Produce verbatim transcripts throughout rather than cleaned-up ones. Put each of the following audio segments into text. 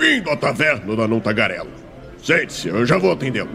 Bem-vindo à taverna da Não Tagarela. Sente-se, eu já vou atendê-lo.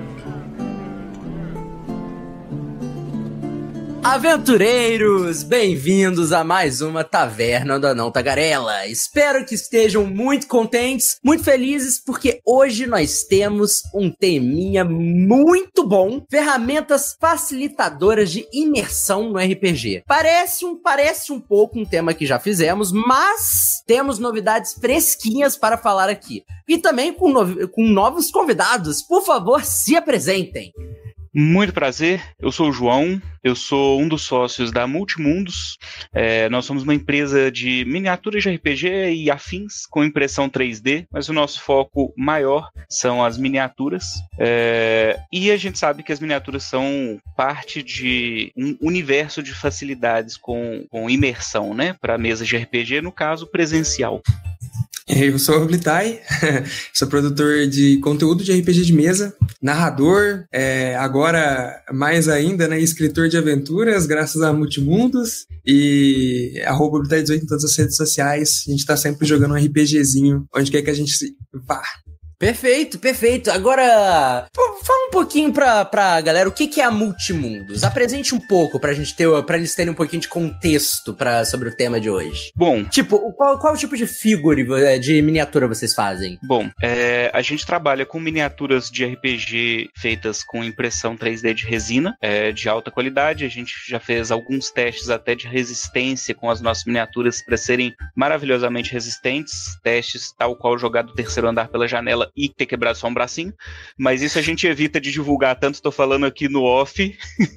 Aventureiros, bem-vindos a mais uma Taverna da Não Tagarela. Espero que estejam muito contentes, muito felizes, porque hoje nós temos um teminha muito bom, ferramentas facilitadoras de imersão no R P G. Parece um, parece um pouco um tema que já fizemos, mas temos novidades fresquinhas para falar aqui. E também com, no, com novos convidados. Por favor, se apresentem. Muito prazer, eu sou o João, eu sou um dos sócios da Multimundos. É, nós somos uma empresa de miniaturas de R P G e afins com impressão três D, mas o nosso foco maior são as miniaturas. É, e a gente sabe que as miniaturas são parte de um universo de facilidades com, com imersão, né, para mesas de R P G, no caso presencial. Eu sou o Blitai, sou produtor de conteúdo de R P G de mesa, narrador, é, agora mais ainda, né, escritor de aventuras, graças a Multimundos, e arroba Blitai dezoito em todas as redes sociais. A gente tá sempre jogando um RPGzinho, onde quer que a gente vá. Perfeito, perfeito. Agora, fala um pouquinho pra, pra galera o que, que é a Multimundos. Apresente um pouco pra gente ter, pra eles terem um pouquinho de contexto pra, sobre o tema de hoje. Bom, tipo, qual, qual tipo de figure, de miniatura vocês fazem? Bom, é, a gente trabalha com miniaturas de R P G feitas com impressão três D de resina, é, de alta qualidade. A gente já fez alguns testes até de resistência com as nossas miniaturas para serem maravilhosamente resistentes. Testes tal qual jogar do terceiro andar pela janela e ter quebrado só um bracinho, mas isso a gente evita de divulgar, tanto estou falando aqui no off,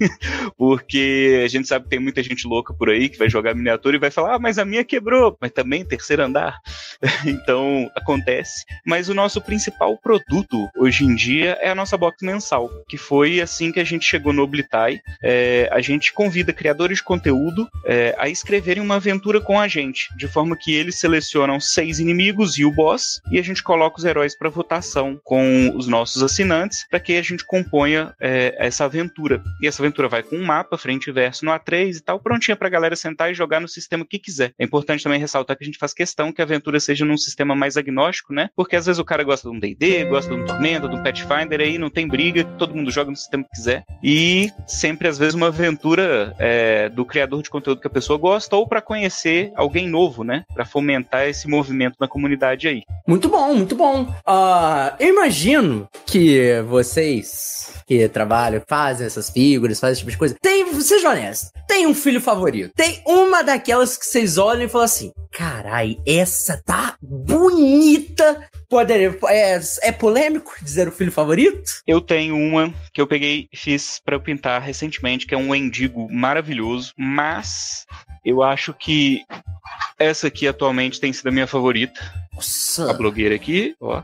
porque a gente sabe que tem muita gente louca por aí que vai jogar miniatura e vai falar, ah, mas a minha quebrou, mas também terceiro andar, então acontece. Mas o nosso principal produto hoje em dia é a nossa box mensal, que foi assim que a gente chegou no Oblitai. É, a gente convida criadores de conteúdo é, a escreverem uma aventura com a gente, de forma que eles selecionam seis inimigos e o boss, e a gente coloca os heróis para votação com os nossos assinantes para que a gente componha é, essa aventura. E essa aventura vai com um mapa, frente e verso no A três e tal, prontinha pra galera sentar e jogar no sistema que quiser. É importante também ressaltar que a gente faz questão que a aventura seja num sistema mais agnóstico, né? Porque às vezes o cara gosta de um D e D, gosta de um Tormenta, de um Pathfinder, aí não tem briga, todo mundo joga no sistema que quiser. E sempre, às vezes, uma aventura é, do criador de conteúdo que a pessoa gosta ou para conhecer alguém novo, né? Para fomentar esse movimento na comunidade aí. Muito bom, muito bom. Uh, eu imagino que vocês que trabalham, fazem essas figuras, fazem esse tipo de coisa, tem, seja honesto, tem um filho favorito. Tem uma daquelas que vocês olham e falam assim, carai, essa tá bonita. Poder, é, é polêmico dizer o filho favorito? Eu tenho uma que eu peguei e fiz pra eu pintar recentemente, que é um Wendigo maravilhoso, mas eu acho que essa aqui atualmente tem sido a minha favorita. Nossa. A blogueira aqui, ó.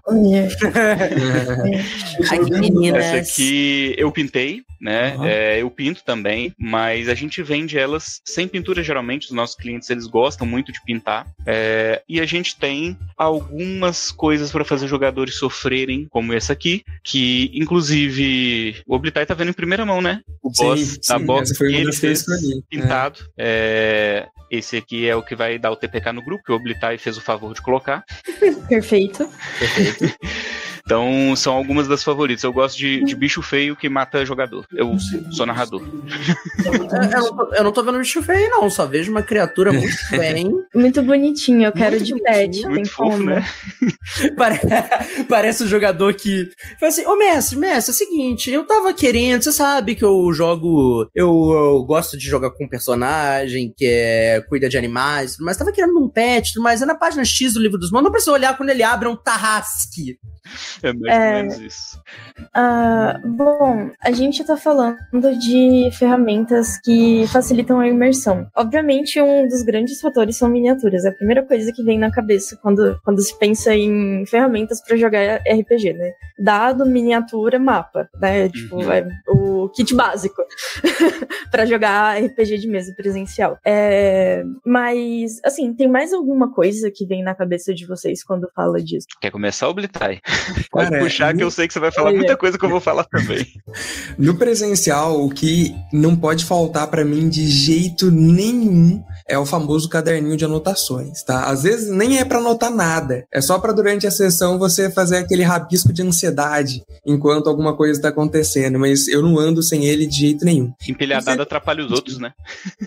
Ai, meninas. Essa aqui eu pintei, né? Uhum. É, eu pinto também, mas a gente vende elas sem pintura geralmente. Os nossos clientes, eles gostam muito de pintar. É, e a gente tem algumas coisas para fazer jogadores sofrerem, como essa aqui, que inclusive o Oblitai tá vendo em primeira mão, né? O boss sim, da sim, box que ele fez escolhi. pintado. É. É, esse aqui é o que vai dar o T P K no grupo, que o Oblitai fez o favor de colocar. Perfeito. Perfeito. Então, são algumas das favoritas. Eu gosto de, de bicho feio que mata jogador. Eu sou narrador. Eu, eu, não tô, eu não tô vendo bicho feio, não. Só vejo uma criatura muito bem. Muito bonitinho. Eu quero Muito de bonitinho, pet. Muito Tem fofo, como. né? Pare... Parece um jogador que fala assim, ô mestre, mestre, é o seguinte, eu tava querendo, você sabe que eu jogo, eu, eu gosto de jogar com um personagem que é, cuida de animais, mas tava querendo um pet, mas é na página X do livro dos Mãos, não precisa olhar quando ele abre um tarrasque. É mais É. ou menos isso. Ah, bom, a gente tá falando de ferramentas que facilitam a imersão. Obviamente, um dos grandes fatores são miniaturas. É a primeira coisa que vem na cabeça quando, quando se pensa em ferramentas pra jogar R P G, né? Dado, miniatura, mapa, né? Tipo, Uhum. é o kit básico pra jogar R P G de mesa presencial. É, mas, assim, tem mais alguma coisa que vem na cabeça de vocês quando fala disso? Quer começar, Oblitai? Pode Cara, puxar, no- que eu sei que você vai falar muita coisa que eu vou falar também. No presencial, o que não pode faltar pra mim de jeito nenhum é o famoso caderninho de anotações, tá? Às vezes nem é para anotar nada, é só para durante a sessão você fazer aquele rabisco de ansiedade enquanto alguma coisa está acontecendo, mas eu não ando sem ele de jeito nenhum. Empilhadado você... atrapalha os outros, né?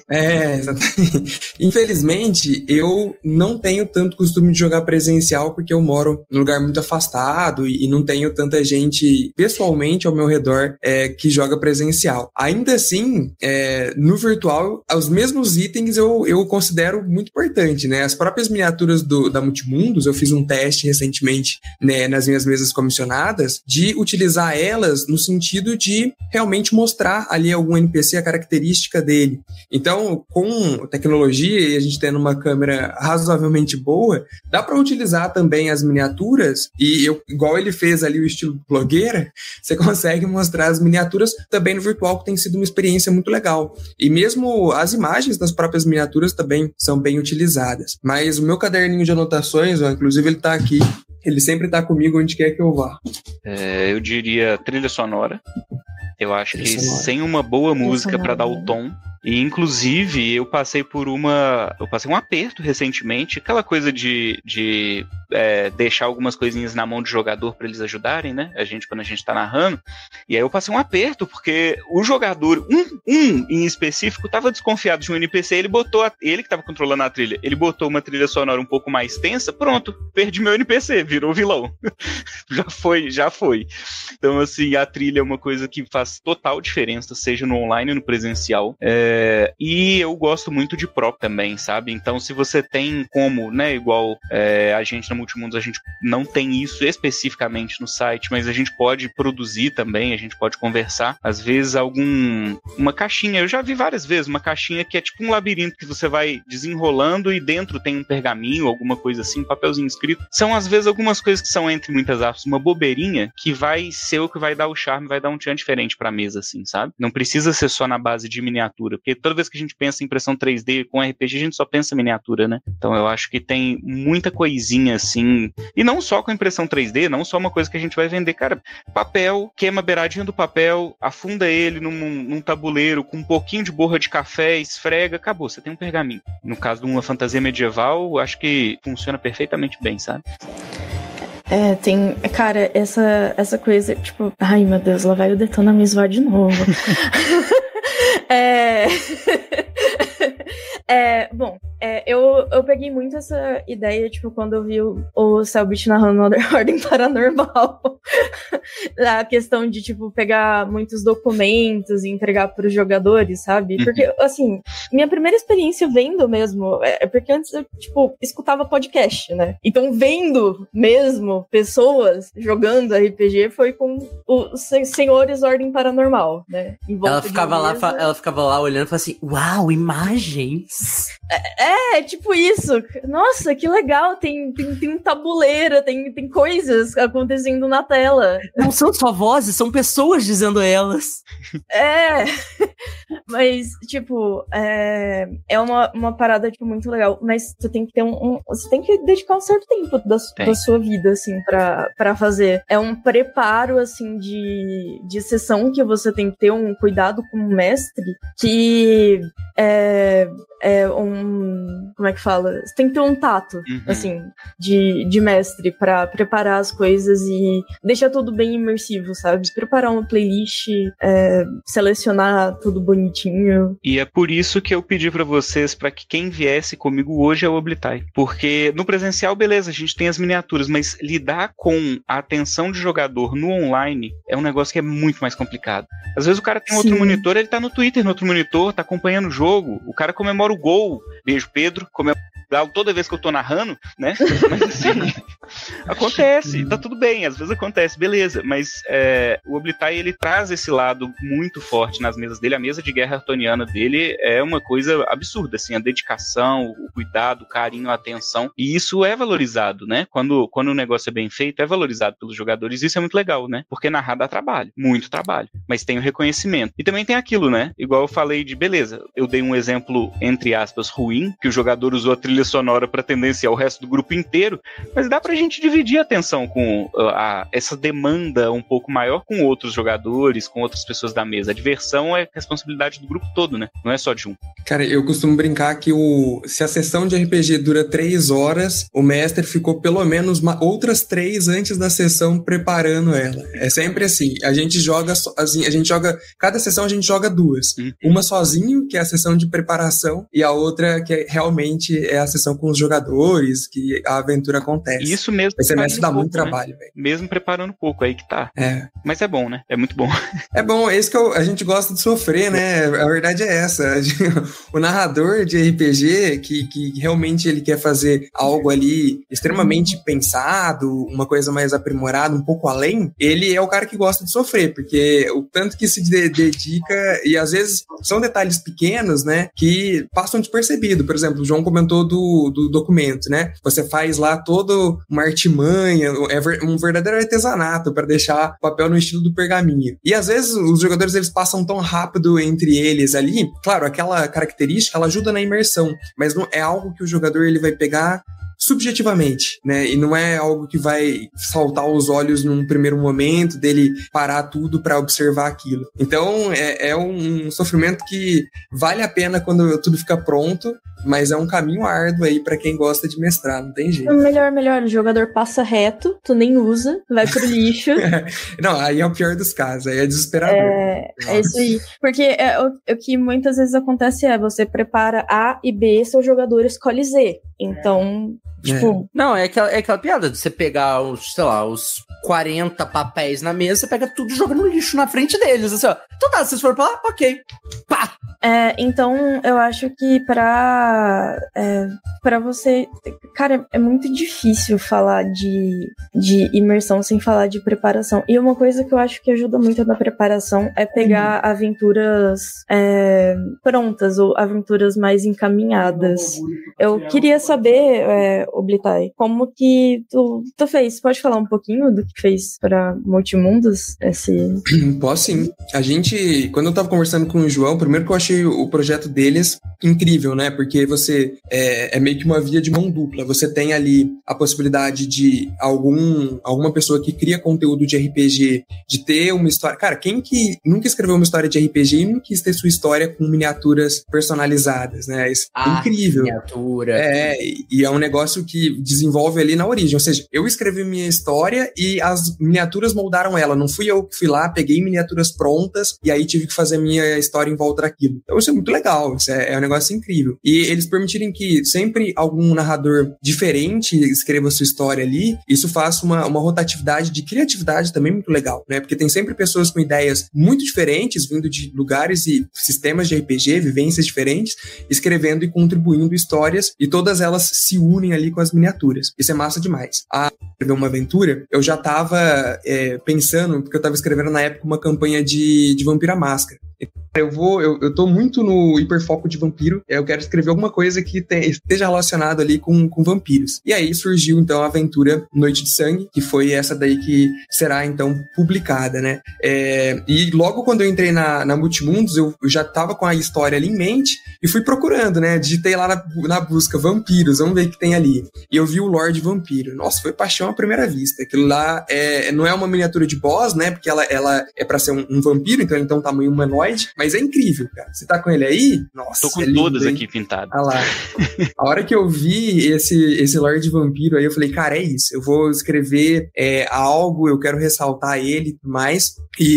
É, exatamente. Infelizmente, eu não tenho tanto costume de jogar presencial porque eu moro num lugar muito afastado e não tenho tanta gente pessoalmente ao meu redor é, que joga presencial. Ainda assim, é, no virtual, os mesmos itens eu, eu considero muito importante, né? As próprias miniaturas do, da Multimundos, eu fiz um teste recentemente, né, nas minhas mesas comissionadas, de utilizar elas no sentido de realmente mostrar ali algum N P C, a característica dele. Então, com tecnologia e a gente tendo uma câmera razoavelmente boa, dá para utilizar também as miniaturas e eu, igual ele fez ali o estilo blogueira, você consegue mostrar as miniaturas também no virtual, que tem sido uma experiência muito legal. E mesmo as imagens das próprias miniaturas também são bem utilizadas. Mas o meu caderninho de anotações, ó, inclusive ele tá aqui, ele sempre tá comigo onde quer que eu vá. É, eu diria trilha sonora. Eu acho que sem uma boa música para dar o tom. E, inclusive, eu passei por uma... Eu passei um aperto recentemente. Aquela coisa de, de é, deixar algumas coisinhas na mão do jogador para eles ajudarem, né? A gente, quando a gente tá narrando. E aí eu passei um aperto, porque o jogador, um, um em específico, tava desconfiado de um N P C. Ele botou... A, ele que tava controlando a trilha. Ele botou uma trilha sonora um pouco mais tensa. Pronto, perdi meu N P C. Virou vilão. já foi, já foi. Então, assim, a trilha é uma coisa que faz total diferença, seja no online ou no presencial. É... É, e eu gosto muito de prop também, sabe? Então, se você tem como, né, igual é, a gente na Multimundos, a gente não tem isso especificamente no site, mas a gente pode produzir também, a gente pode conversar. Às vezes, algum... uma caixinha, eu já vi várias vezes, uma caixinha que é tipo um labirinto que você vai desenrolando e dentro tem um pergaminho, alguma coisa assim, um papelzinho escrito. São, às vezes, algumas coisas que são, entre muitas aspas, uma bobeirinha que vai ser o que vai dar o charme, vai dar um tchan diferente pra mesa, assim, sabe? Não precisa ser só na base de miniatura, porque toda vez que a gente pensa em impressão três D com R P G, a gente só pensa em miniatura, né? Então eu acho que tem muita coisinha assim, e não só com impressão três D, não só uma coisa que a gente vai vender, cara, papel, queima a beiradinha do papel, afunda ele num, num tabuleiro com um pouquinho de borra de café, esfrega, acabou, você tem um pergaminho. No caso de uma fantasia medieval, acho que funciona perfeitamente bem, sabe? É, tem... Cara, essa, essa coisa, tipo... Ai, meu Deus, lá vai o Detona me zoar de novo. é... é... Bom, é, eu, eu peguei muito essa ideia, tipo, quando eu vi o, o Cellbit narrando Ordem Paranormal. A questão de, tipo, pegar muitos documentos e entregar para os jogadores, sabe? Porque, assim, minha primeira experiência vendo mesmo, é porque antes eu, tipo, escutava podcast, né? Então, vendo mesmo pessoas jogando R P G foi com os senhores Ordem Paranormal, né? Ela ficava, lá, ela ficava lá olhando e falava assim, uau, imagens! É, é, tipo isso. Nossa, que legal, tem, tem, tem tabuleiro, tem, tem coisas acontecendo na tela. Não são só vozes, são pessoas dizendo elas. É, mas, tipo, é, é uma, uma parada, tipo, muito legal, mas você tem que ter um, um você tem que dedicar um certo tempo da, da sua vida, assim, pra, pra fazer. É um preparo, assim, de, de sessão que você tem que ter um cuidado com o mestre, que é, é um, como é que fala? Você tem que ter um tato, uhum. assim, de, de mestre pra preparar as coisas e deixar tudo bem imersivo, sabe? Preparar uma playlist, é, selecionar tudo bonitinho. E é por isso que eu pedi pra vocês, pra que quem viesse comigo hoje é o Oblitai. Porque no presencial, beleza, a gente tem as miniaturas, mas lidar com a atenção de jogador no online é um negócio que é muito mais complicado. Às vezes o cara tem Sim. outro monitor, ele tá no Twitter no outro monitor, tá acompanhando o jogo, o cara comemora o gol, beijo Pedro, comemora toda vez que eu tô narrando, né? Mas assim, acontece, tá tudo bem, às vezes acontece, beleza, mas é, o Oblitai, ele traz esse lado muito forte nas mesas dele, a mesa de guerra artoniana dele é uma coisa absurda, assim, a dedicação, o cuidado, o carinho, a atenção, e isso é valorizado, né? Quando, quando o negócio é bem feito, é valorizado pelos jogadores, isso é muito legal, né? Porque narrar dá trabalho, muito trabalho, mas tem o reconhecimento. E também tem aquilo, né? Igual eu falei de, beleza, eu dei um exemplo, entre aspas, ruim, que o jogador usou a trilha trilha sonora para tendenciar o resto do grupo inteiro, mas dá pra gente dividir a atenção com a, a, essa demanda um pouco maior com outros jogadores, com outras pessoas da mesa. A diversão é responsabilidade do grupo todo, né? Não é só de um. Cara, eu costumo brincar que o, se a sessão de R P G dura três horas, o mestre ficou pelo menos uma, outras três antes da sessão preparando ela. É sempre assim. A gente joga, assim, a gente joga, cada sessão a gente joga duas. Hum. Uma sozinho, que é a sessão de preparação, e a outra que é, realmente é a sessão com os jogadores, que a aventura acontece. Isso mesmo. Esse mestre dá pouco, muito né? trabalho, velho. Mesmo preparando pouco, aí que tá. É. Mas é bom, né? É muito bom. É bom, é isso que eu, a gente gosta de sofrer, né? A verdade é essa. O narrador de R P G, que, que realmente ele quer fazer algo ali extremamente pensado, uma coisa mais aprimorada, um pouco além, ele é o cara que gosta de sofrer, porque o tanto que se de- dedica, e às vezes são detalhes pequenos, né, que passam despercebido. Por exemplo, o João comentou do, do documento, né? Você faz lá toda uma artimanha, é ver, um verdadeiro artesanato para deixar o papel no estilo do pergaminho. E às vezes os jogadores eles passam tão rápido entre eles ali. Claro, aquela característica ela ajuda na imersão, mas não é algo que o jogador ele vai pegar subjetivamente, né? E não é algo que vai saltar aos olhos num primeiro momento, dele parar tudo para observar aquilo. Então, é, é um sofrimento que vale a pena quando tudo fica pronto, mas é um caminho árduo aí para quem gosta de mestrar, não tem jeito. Melhor, melhor, o jogador passa reto, tu nem usa, vai pro lixo. Não, aí é o pior dos casos, aí é desesperador. É, é isso aí. Porque é, o, o que muitas vezes acontece é, você prepara A e B, seu jogador escolhe Z. Então, tipo... É. Não, é aquela, é aquela piada de você pegar os, sei lá, os quarenta papéis na mesa, você pega tudo e joga no lixo na frente deles, assim, ó. Então tá, vocês foram pra lá? Ok. Pá! É, então, eu acho que pra, é, pra você... Cara, é muito difícil falar de, de imersão sem falar de preparação. E uma coisa que eu acho que ajuda muito na preparação é pegar uhum. aventuras é, prontas ou aventuras mais encaminhadas. Eu queria saber, é, Oblitai, como que tu, tu fez? Pode falar um pouquinho do que fez pra Multimundos? Esse... Posso sim. A gente, quando eu tava conversando com o João, primeiro que eu achei o projeto deles incrível, né? Porque você é, é meio que uma via de mão dupla. Você tem ali a possibilidade de algum, alguma pessoa que cria conteúdo de R P G, de ter uma história... Cara, quem que nunca escreveu uma história de R P G e não quis ter sua história com miniaturas personalizadas, né? Isso é ah, incrível. Miniatura. É, e é um negócio que desenvolve ali na origem. Ou seja, eu escrevi minha história e as miniaturas moldaram ela. Não fui eu que fui lá, peguei miniaturas prontas e aí tive que fazer minha história em volta daquilo. Então isso é muito legal, isso é, é um negócio incrível. E eles permitirem que sempre algum narrador diferente escreva sua história ali, isso faz uma, uma rotatividade de criatividade também muito legal, né? Porque tem sempre pessoas com ideias muito diferentes, vindo de lugares e sistemas de R P G, vivências diferentes, escrevendo e contribuindo histórias, e todas elas se unem ali com as miniaturas. Isso é massa demais. A escrever uma aventura, eu já tava é, pensando, porque eu tava escrevendo na época uma campanha de, de Vampira Máscara. Eu vou, eu, eu tô muito no hiperfoco de vampiro, eu quero escrever alguma coisa que te, esteja relacionado ali com, com vampiros. E aí surgiu então a aventura Noite de Sangue, que foi essa daí que será então publicada, né? É, e logo quando eu entrei na, na Multimundos, eu, eu já tava com a história ali em mente e fui procurando, né? Digitei lá na, na busca vampiros, vamos ver o que tem ali. E eu vi o Lorde Vampiro. Nossa, foi paixão à primeira vista. Aquilo lá é, não é uma miniatura de boss, né? Porque ela, ela é pra ser um, um vampiro, então ele tem um tamanho humanoide, mas é incrível, cara. Você tá com ele aí? Nossa, tô com é lindo, todas hein? aqui pintadas. Ah lá. A hora que eu vi esse, esse Lorde Vampiro aí, eu falei, cara, é isso. Eu vou escrever é, algo, eu quero ressaltar ele e tudo mais.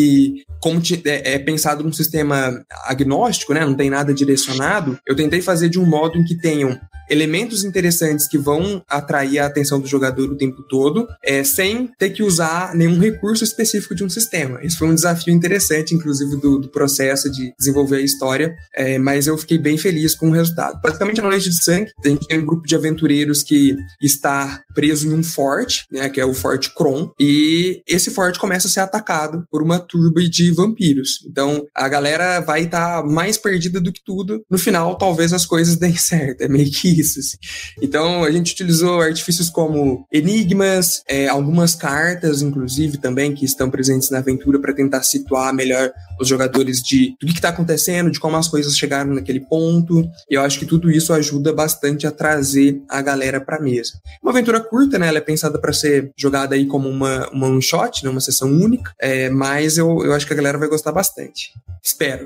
E como te, é, é pensado num sistema agnóstico, né? Não tem nada direcionado. Eu tentei fazer de um modo em que tenham elementos interessantes que vão atrair a atenção do jogador o tempo todo, é, sem ter que usar nenhum recurso específico de um sistema. Isso foi um desafio interessante, inclusive, do, do processo de desenvolver a história, é, mas eu fiquei bem feliz com o resultado. Basicamente, na Noite de Sangue, a gente tem um grupo de aventureiros que está preso em um forte, né, que é o Forte Kron, e esse forte começa a ser atacado por uma turba de vampiros. Então, a galera vai estar tá mais perdida do que tudo. No final, talvez as coisas deem certo. É meio que isso. Assim. Então, a gente utilizou artifícios como enigmas, é, algumas cartas, inclusive, também, que estão presentes na aventura para tentar situar melhor os jogadores de do que está acontecendo, de como as coisas chegaram naquele ponto. E eu acho que tudo isso ajuda bastante a trazer a galera para a mesa. Uma aventura curta, né? Ela é pensada para ser jogada aí como uma, uma one shot, né? Uma sessão única, é, mas eu, eu acho que a galera vai gostar bastante. Espero.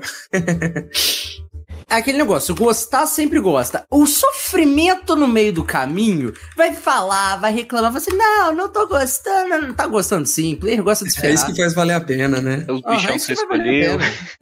É aquele negócio, gostar sempre gosta. O sofrimento no meio do caminho vai falar, vai reclamar, vai assim, não, não tô gostando, não tá gostando sim, player gosta de esperar. É isso que faz valer a pena, né? Os bichão Ah, que você escolheu.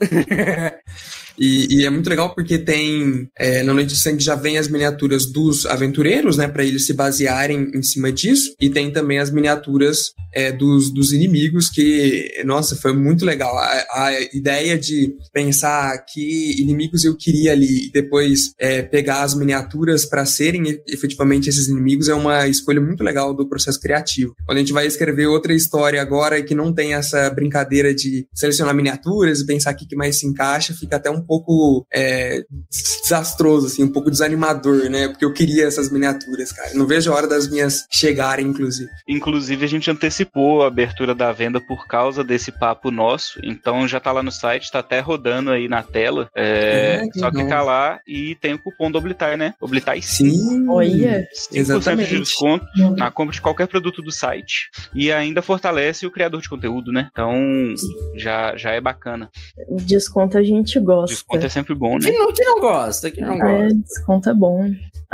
E, e é muito legal porque tem, é, na Noite de Sangue já vem as miniaturas dos aventureiros, né, para eles se basearem em cima disso, e tem também as miniaturas é, dos, dos inimigos, que, nossa, foi muito legal. A, a ideia de pensar que inimigos eu queria ali e depois é, pegar as miniaturas para serem efetivamente esses inimigos é uma escolha muito legal do processo criativo. Quando a gente vai escrever outra história agora que não tem essa brincadeira de selecionar miniaturas e pensar o que mais se encaixa, fica até um pouco é, desastroso, assim, um pouco desanimador, né? Porque eu queria essas miniaturas, cara. Não vejo a hora das minhas chegarem, inclusive. Inclusive, a gente antecipou a abertura da venda por causa desse papo nosso. Então, já tá lá no site, tá até rodando aí na tela. É, é, só não. clicar lá e tem o cupom do Oblitar, né? Oblitar Sim. Olha. cinco por cento de desconto na compra de qualquer produto do site. E ainda fortalece o criador de conteúdo, né? Então, já, já é bacana. Desconto a gente gosta. Desconto é sempre bom, né? Quem não, quem não gosta? Quem não gosta? É, desconto é bom.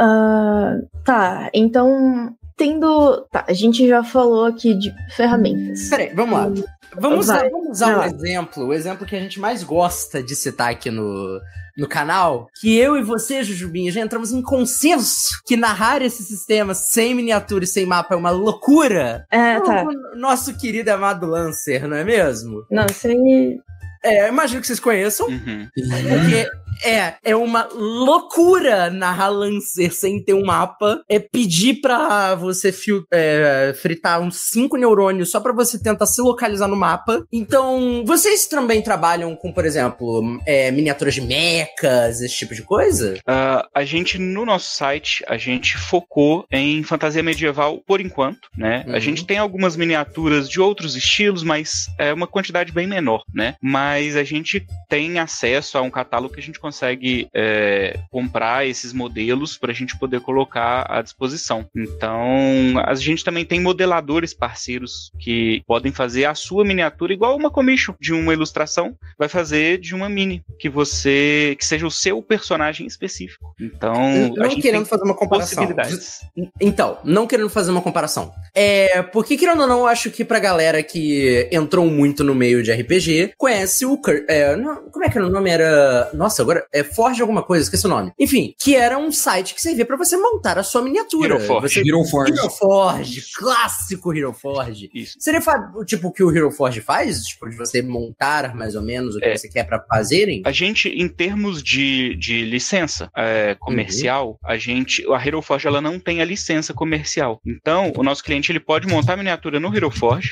Uh, tá, então, tendo... Tá, a gente já falou aqui de ferramentas. Peraí, vamos lá. Vamos, Vai. usar, vamos usar Vai um lá. exemplo, o exemplo que a gente mais gosta de citar aqui no, no canal, que eu e você, Jujubinha, já entramos em consenso que narrar esse sistema sem miniatura e sem mapa é uma loucura. É, tá. O nosso querido amado Lancer, não é mesmo? Não, isso aí... É, eu imagino que vocês conheçam, Uhum. porque é, é uma loucura narrar Lancer sem ter um mapa, é pedir pra você fil- é, fritar uns cinco neurônios só pra você tentar se localizar no mapa. Então, vocês também trabalham com, por exemplo, é, miniaturas de mechas, esse tipo de coisa? Uh, a gente, no nosso site, a gente focou em fantasia medieval por enquanto, né? Uhum. A gente tem algumas miniaturas de outros estilos, mas é uma quantidade bem menor, né? Mas a gente tem acesso a um catálogo que a gente consegue é, comprar esses modelos para a gente poder colocar à disposição. Então, a gente também tem modeladores parceiros que podem fazer a sua miniatura igual uma commission de uma ilustração, vai fazer de uma mini, que você, que seja o seu personagem específico. Então, Não a gente querendo tem fazer uma comparação. possibilidades. Então, não querendo fazer uma comparação. É, porque, querendo ou não, eu acho que pra galera que entrou muito no meio de R P G, conhece o... Cur- É, não, como é que era o nome? Era... Nossa, agora é Forge alguma coisa, esqueci o nome. Enfim, que era um site que servia pra você montar a sua miniatura. Hero Forge. Você... Hero Forge. Hero Forge, clássico Hero Forge. Isso. Seria fa- tipo o que o Hero Forge faz? Tipo, de você montar mais ou menos o que É. você quer pra fazerem? A gente, em termos de, de licença é, comercial, Uhum. a gente, a Hero Forge ela não tem a licença comercial. Então, o nosso cliente ele pode montar a miniatura no Hero Forge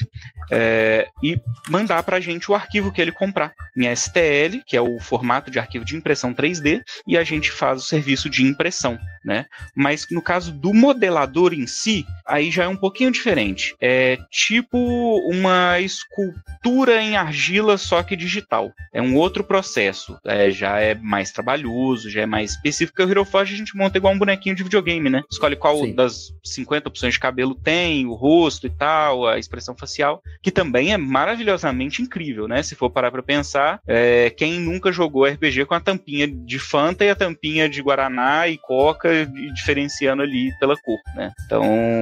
é, e mandar pra gente o arquivo que ele comprar em S T L, que é o formato de arquivo de impressão três D, e a gente faz o serviço de impressão, né? Mas no caso do modelador em si, aí já é um pouquinho diferente. É tipo uma escultura em argila, só que digital. É um outro processo. É, já é mais trabalhoso, já é mais específico. O Hero Forge a gente monta igual um bonequinho de videogame, né? Escolhe qual Sim. das cinquenta opções de cabelo tem, o rosto e tal, a expressão facial, que também é maravilhosamente incrível, né? Se for parar pra pensar, é, quem nunca jogou R P G com a tampinha de Fanta e a tampinha de Guaraná e Coca, e diferenciando ali pela cor, né? Então,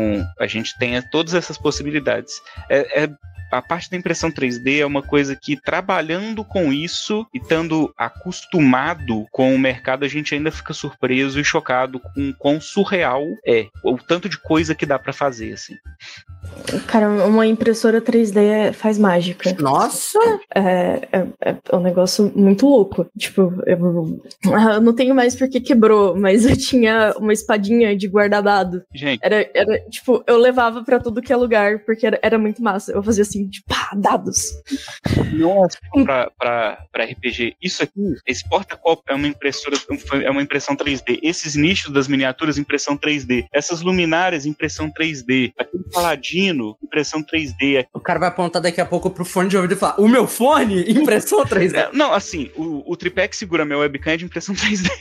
a gente tem todas essas possibilidades. É, é a parte da impressão três D é uma coisa que, trabalhando com isso e estando acostumado com o mercado, a gente ainda fica surpreso e chocado com quão surreal é, o tanto de coisa que dá pra fazer, assim. Cara, uma impressora três D faz mágica. Nossa! É, é, é um negócio muito louco. Tipo, eu, eu não tenho mais porque quebrou, mas eu tinha uma espadinha de guardadado. Gente. Era, era tipo, eu levava pra tudo que é lugar, porque era, era muito massa. Eu fazia assim, tipo, pá, dados. Nossa, pra, pra, pra R P G, isso aqui, esse porta-copo é uma impressora, é uma impressão três D. Esses nichos das miniaturas, impressão três D. Essas luminárias, impressão três D. Aquele paladino, impressão três D. O cara vai apontar daqui a pouco pro fone de ouvido e falar: o meu fone? Impressão três D. É, não, assim, o, o tripé que segura meu webcam é de impressão três D.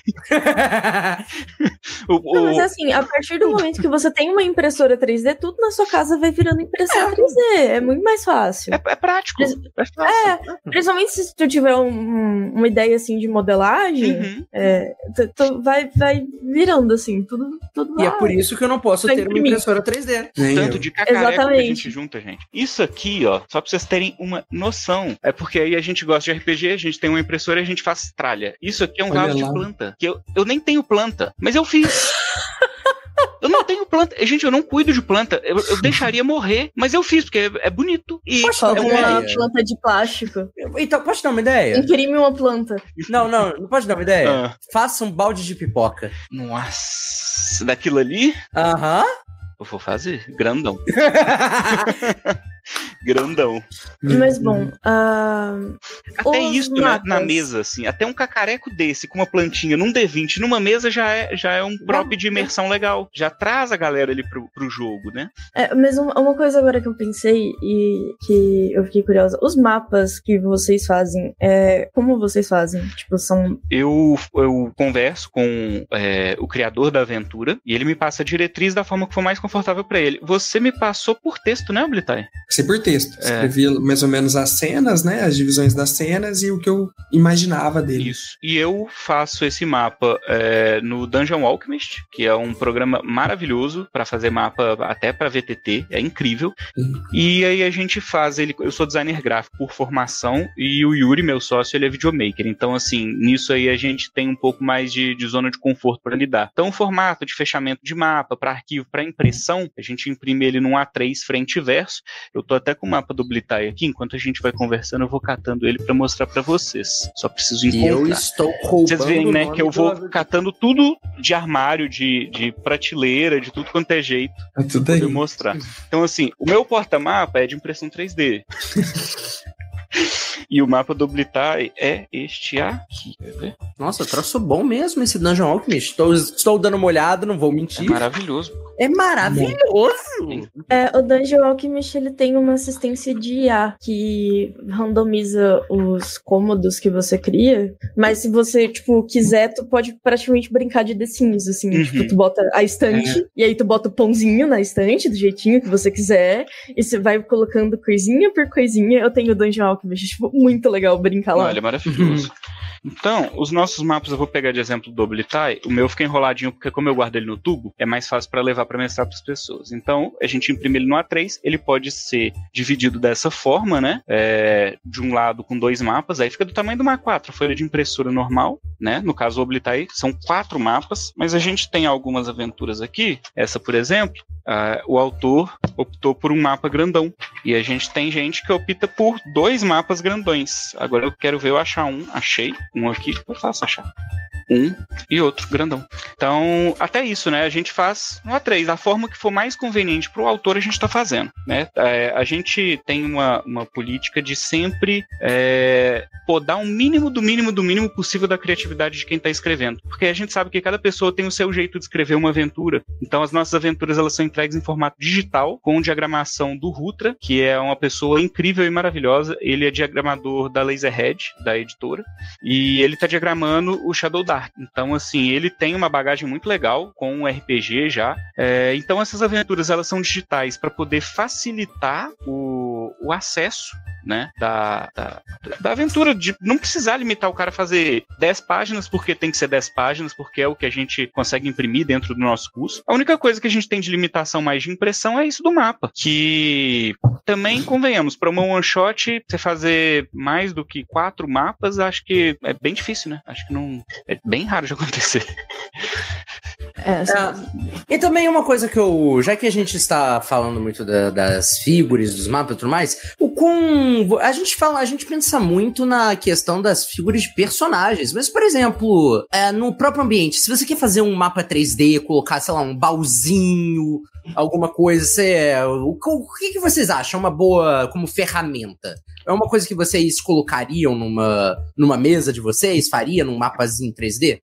o, o... Não, mas assim, a partir do momento que você tem uma impressora três D, tudo na sua casa vai virando impressão é. três D. É muito mais fácil. É, é prático. É, é, principalmente se tu tiver um, uma ideia assim de modelagem, uhum. é, tu, tu vai, vai virando assim, tudo, tudo E lá. É por isso que eu não posso ter imprimir. uma impressora três D. Tanto de cacareco que a gente junta, gente. Isso aqui, ó, só pra vocês terem uma noção, é porque aí a gente gosta de R P G, a gente tem uma impressora e a gente faz tralha. Isso aqui é um Olha vaso lá. de planta. Que eu, eu nem tenho planta, mas eu fiz. Eu não tenho planta. Gente, eu não cuido de planta. Eu, eu deixaria morrer, mas eu fiz, porque é, é bonito. E Posso Só dar com uma uma ideia? planta de plástico. Então, posso dar uma ideia? Imprime uma planta. Não, não, não pode dar uma ideia? Ah. Faça um balde de pipoca. Nossa, daquilo ali, Aham. eu vou fazer. Grandão. Grandão. Mas bom, uh, Até os isso, né, mapas. na mesa, assim, até um cacareco desse, com uma plantinha num D vinte numa mesa já é, já é um prop de imersão legal. Já traz a galera ali pro, pro jogo, né? É, mas uma, uma coisa agora que eu pensei e que eu fiquei curiosa, os mapas que vocês fazem, é, como vocês fazem? Tipo, são... Eu, eu converso com é, o criador da aventura e ele me passa a diretriz da forma que for mais confortável pra ele. Você me passou por texto, né, Oblitai? Passei por texto. Escrevi é. mais ou menos as cenas, né? As divisões das cenas e o que eu imaginava dele. Isso. E eu faço esse mapa é, no Dungeon Alchemist, que é um programa maravilhoso para fazer mapa até para V T T. É incrível. Uhum. E aí a gente faz ele. Eu sou designer gráfico por formação e o Yuri, meu sócio, ele é videomaker. Então, assim, nisso aí a gente tem um pouco mais de, de zona de conforto para lidar. Então, o formato de fechamento de mapa para arquivo, para impressão, a gente imprime ele num A três frente e verso. Eu tô até com o mapa do Blitai aqui, enquanto a gente vai conversando, eu vou catando ele pra mostrar pra vocês. Só preciso encontrar. E eu estou roubando. Vocês veem, né, que eu vou catando tudo de armário, de, de prateleira, de tudo quanto é jeito. É tudo aí. Pra eu mostrar. Então, assim, o meu porta-mapa é de impressão três D. E o mapa do Blitai é este aqui. Quer ver? Nossa, troço bom mesmo esse Dungeon Alchemist. Estou, estou dando uma olhada, não vou mentir. É maravilhoso. É maravilhoso! É, o Dungeon Alchemist, ele tem uma assistência de I A que randomiza os cômodos que você cria, mas se você, tipo, quiser, tu pode praticamente brincar de The Sims, assim, uhum. Tipo, tu bota a estante, é. E aí tu bota o pãozinho na estante, do jeitinho que você quiser, e você vai colocando coisinha por coisinha. Eu tenho o Dungeon Alchemist, tipo, muito legal brincar lá. Olha, é maravilhoso. Então, os nossos mapas, eu vou pegar de exemplo do Oblitai. O meu fica enroladinho, porque como eu guardo ele no tubo, é mais fácil para levar para mestrar para as pessoas. Então, a gente imprime ele no A três, ele pode ser dividido dessa forma, né? É, de um lado com dois mapas, aí fica do tamanho de uma A quatro, a folha de impressora normal, né? No caso, o Oblitai são quatro mapas, mas a gente tem algumas aventuras aqui. Essa, por exemplo, uh, o autor optou por um mapa grandão. E a gente tem gente que opta por dois mapas grandões. Agora eu quero ver eu achar um. Achei. Um aqui, eu faço achar. Um e outro grandão. Então, até isso, né? A gente faz no A três. A forma que for mais conveniente para o autor, a gente está fazendo, né? É, a gente tem uma, uma política de sempre é, podar um mínimo do mínimo do mínimo possível da criatividade de quem está escrevendo. Porque a gente sabe que cada pessoa tem o seu jeito de escrever uma aventura. Então, as nossas aventuras, elas são entregues em formato digital, com diagramação do Rutra, que é uma pessoa incrível e maravilhosa. Ele é diagramador da Laserhead, da editora, e ele está diagramando o Shadow Dark. Então, assim, ele tem uma bagagem muito legal com o R P G já. É, então, essas aventuras, elas são digitais para poder facilitar o, o acesso, né, da, da, da aventura, de não precisar limitar o cara a fazer dez páginas, porque tem que ser dez páginas, porque é o que a gente consegue imprimir dentro do nosso curso. A única coisa que a gente tem de limitação mais de impressão é isso do mapa, que também, convenhamos, para uma one shot, você fazer mais do que quatro mapas, acho que é bem difícil, né? Acho que não... é bem raro de acontecer. É, É, e também uma coisa que eu... Já que a gente está falando muito da, das figuras, dos mapas e tudo mais, o com... A gente fala, a gente pensa muito na questão das figuras de personagens. Mas, por exemplo, é, no próprio ambiente, se você quer fazer um mapa três D, colocar, sei lá, um baúzinho, alguma coisa, você, o, o que, que vocês acham uma boa como ferramenta? É uma coisa que vocês colocariam numa, numa mesa de vocês? Faria num mapazinho três D?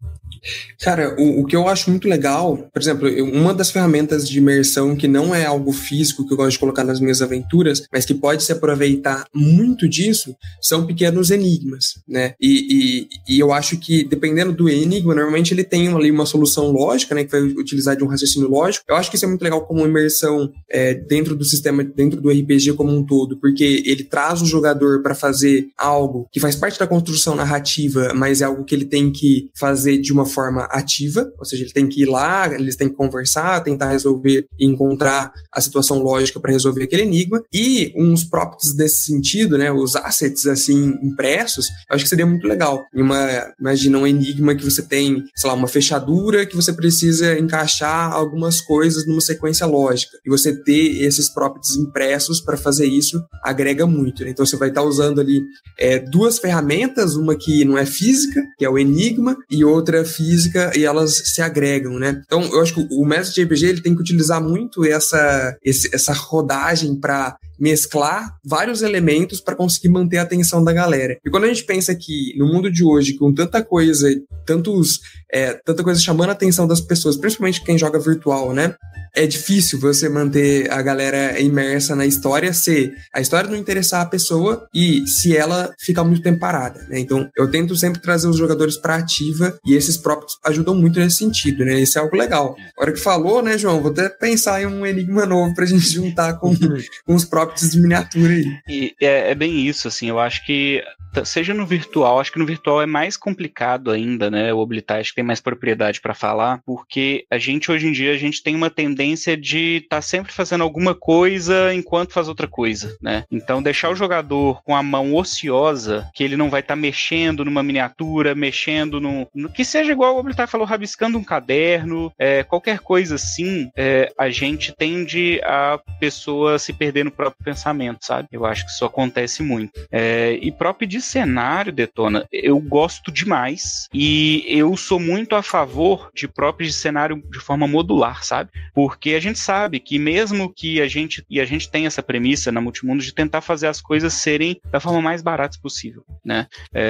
Cara, o, o que eu acho muito legal, por exemplo, eu, uma das ferramentas de imersão que não é algo físico que eu gosto de colocar nas minhas aventuras, mas que pode se aproveitar muito disso, são pequenos enigmas, né? E, e, e eu acho que, dependendo do enigma, normalmente ele tem ali uma solução lógica, né? Que vai utilizar de um raciocínio lógico. Eu acho que isso é muito legal como imersão é, dentro do sistema, dentro do R P G como um todo, porque ele traz o jogador para fazer algo que faz parte da construção narrativa, mas é algo que ele tem que fazer de uma forma ativa, ou seja, ele tem que ir lá, eles têm que conversar, tentar resolver e encontrar a situação lógica para resolver aquele enigma, e uns props desse sentido, né, os assets assim impressos, eu acho que seria muito legal. Uma, imagina um enigma que você tem, sei lá, uma fechadura que você precisa encaixar algumas coisas numa sequência lógica, e você ter esses props impressos para fazer isso agrega muito, né? Então você vai estar usando ali é, duas ferramentas, uma que não é física, que é o enigma, e outra física, e elas se agregam, né? Então, eu acho que o mestre de R P G ele tem que utilizar muito essa, esse, essa rodagem para mesclar vários elementos para conseguir manter a atenção da galera. E quando a gente pensa que no mundo de hoje, com tanta coisa, tantos, é, tanta coisa chamando a atenção das pessoas, principalmente quem joga virtual, né? É difícil você manter a galera imersa na história se a história não interessar a pessoa e se ela ficar muito tempo parada, né? Então, eu tento sempre trazer os jogadores para ativa e esses próprios ajudam muito nesse sentido, né? Isso é algo legal. A hora que falou, né, João? Vou até pensar em um enigma novo pra gente juntar com, com os próprios de miniatura aí. E é, é bem isso, assim, eu acho que seja no virtual, acho que no virtual é mais complicado ainda, né? O Oblitai acho que tem mais propriedade para falar, porque a gente hoje em dia a gente tem uma tendência de estar tá sempre fazendo alguma coisa enquanto faz outra coisa, né? Então deixar o jogador com a mão ociosa, que ele não vai estar tá mexendo numa miniatura, mexendo no, no que seja igual o Oblitai falou, rabiscando um caderno, é, qualquer coisa assim, é, a gente tende a pessoa se perder no próprio pensamento, sabe? Eu acho que isso acontece muito. É, e próprio de cenário, Detona, eu gosto demais e eu sou muito a favor de próprios de cenário de forma modular, sabe? Porque a gente sabe que mesmo que a gente, e a gente tem essa premissa na Multimundo de tentar fazer as coisas serem da forma mais baratas possível, né?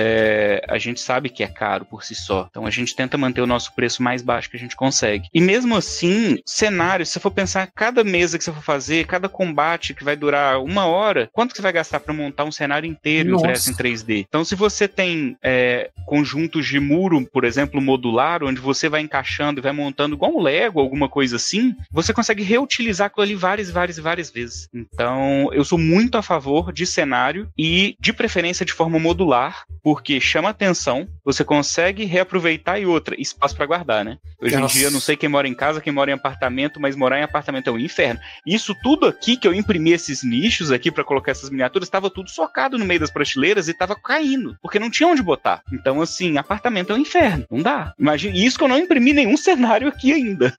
É, a gente sabe que é caro por si só, então a gente tenta manter o nosso preço mais baixo que a gente consegue. E mesmo assim, cenário, se você for pensar, cada mesa que você for fazer, cada combate que vai durar uma hora, quanto que você vai gastar para montar um cenário inteiro impresso em três D? Então, se você tem é, conjuntos de muro, por exemplo, modular, onde você vai encaixando e vai montando igual um Lego, alguma coisa assim, você consegue reutilizar aquilo ali várias, várias, várias vezes. Então, eu sou muito a favor de cenário e, de preferência, de forma modular, porque chama atenção, você consegue reaproveitar e outra, espaço para guardar, né? Hoje Nossa. em dia, não sei quem mora em casa, quem mora em apartamento, mas morar em apartamento é um inferno. Isso tudo aqui que eu imprimi esses nichos aqui para colocar essas miniaturas, estava tudo socado no meio das prateleiras e estava caindo, porque não tinha onde botar. Então, assim, apartamento é um inferno, não dá. Imagina, isso que eu não imprimi nenhum cenário aqui ainda.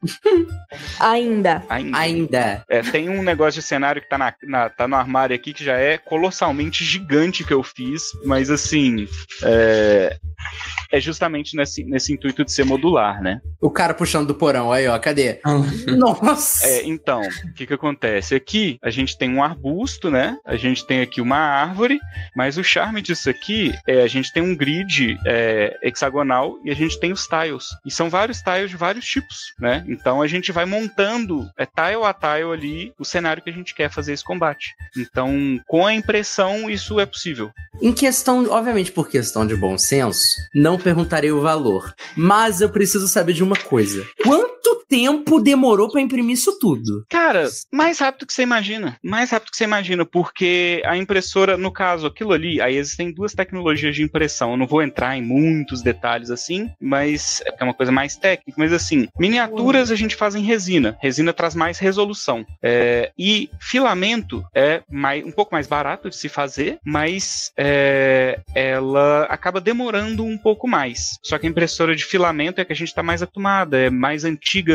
Ainda. Ainda. Ainda. É, tem um negócio de cenário que tá, na, na, tá no armário aqui que já é colossalmente gigante que eu fiz, mas assim, é, é justamente nesse, nesse intuito de ser modular, né? O cara puxando do porão, aí ó, cadê? Nossa! É, então, o que que acontece? Aqui a gente tem um arbusto, né? A gente tem aqui uma árvore, mas o charme disso aqui é a gente tem um grid é, hexagonal e a gente tem os tiles. E são vários tiles de vários tipos, né? Então a gente vai montando é, tile a tile ali o cenário que a gente quer fazer esse combate. Então, com a impressão, isso é possível. Em questão, obviamente por questão de bom senso, não perguntarei o valor, mas eu preciso saber de uma coisa. Quanto tempo demorou pra imprimir isso tudo? Cara, mais rápido que você imagina. Mais rápido que você imagina, porque a impressora, no caso, aquilo ali, aí existem duas tecnologias de impressão. Eu não vou entrar em muitos detalhes assim, mas é uma coisa mais técnica. Mas assim, miniaturas a gente faz em resina. Resina traz mais resolução. É, e filamento é mais, um pouco mais barato de se fazer, mas é, ela acaba demorando um pouco mais. Só que a impressora de filamento é que a gente está mais acostumada, é mais antiga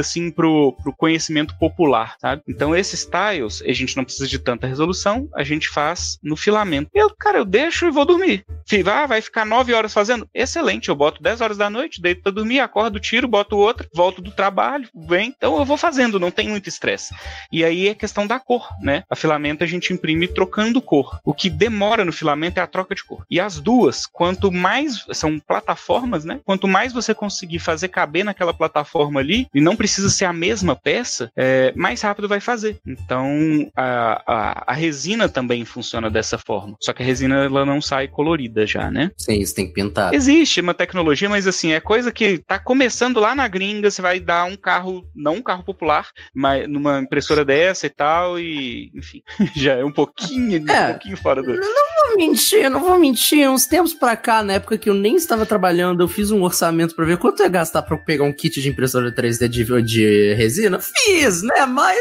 assim pro, pro conhecimento popular, sabe? Então esses tiles, a gente não precisa de tanta resolução, a gente faz no filamento. Eu, cara, eu deixo e vou dormir. Ah, vai ficar nove horas fazendo? Excelente, eu boto dez horas da noite, deito pra dormir, acordo, tiro, boto outra, volto do trabalho, vem. Então eu vou fazendo, não tem muito estresse. E aí é questão da cor, né? A filamento a gente imprime trocando cor. O que demora no filamento é a troca de cor. E as duas, quanto mais, são plataformas, né? Quanto mais você conseguir fazer caber naquela plataforma ali, e não precisa ser a mesma peça, é, mais rápido vai fazer. Então a, a, a resina também funciona dessa forma. Só que a resina ela não sai colorida já, né? Sim, isso tem que pintar. Existe uma tecnologia, mas assim, é coisa que tá começando lá na gringa, você vai dar um carro, não um carro popular, mas numa impressora dessa e tal, e enfim, já é um pouquinho, é, um pouquinho fora do... Não, não vou mentir, não vou mentir, uns tempos pra cá, na época que eu nem estava trabalhando, eu fiz um orçamento pra ver quanto ia gastar pra pegar um kit de impressora três D de, de resina. Fiz, né, mas,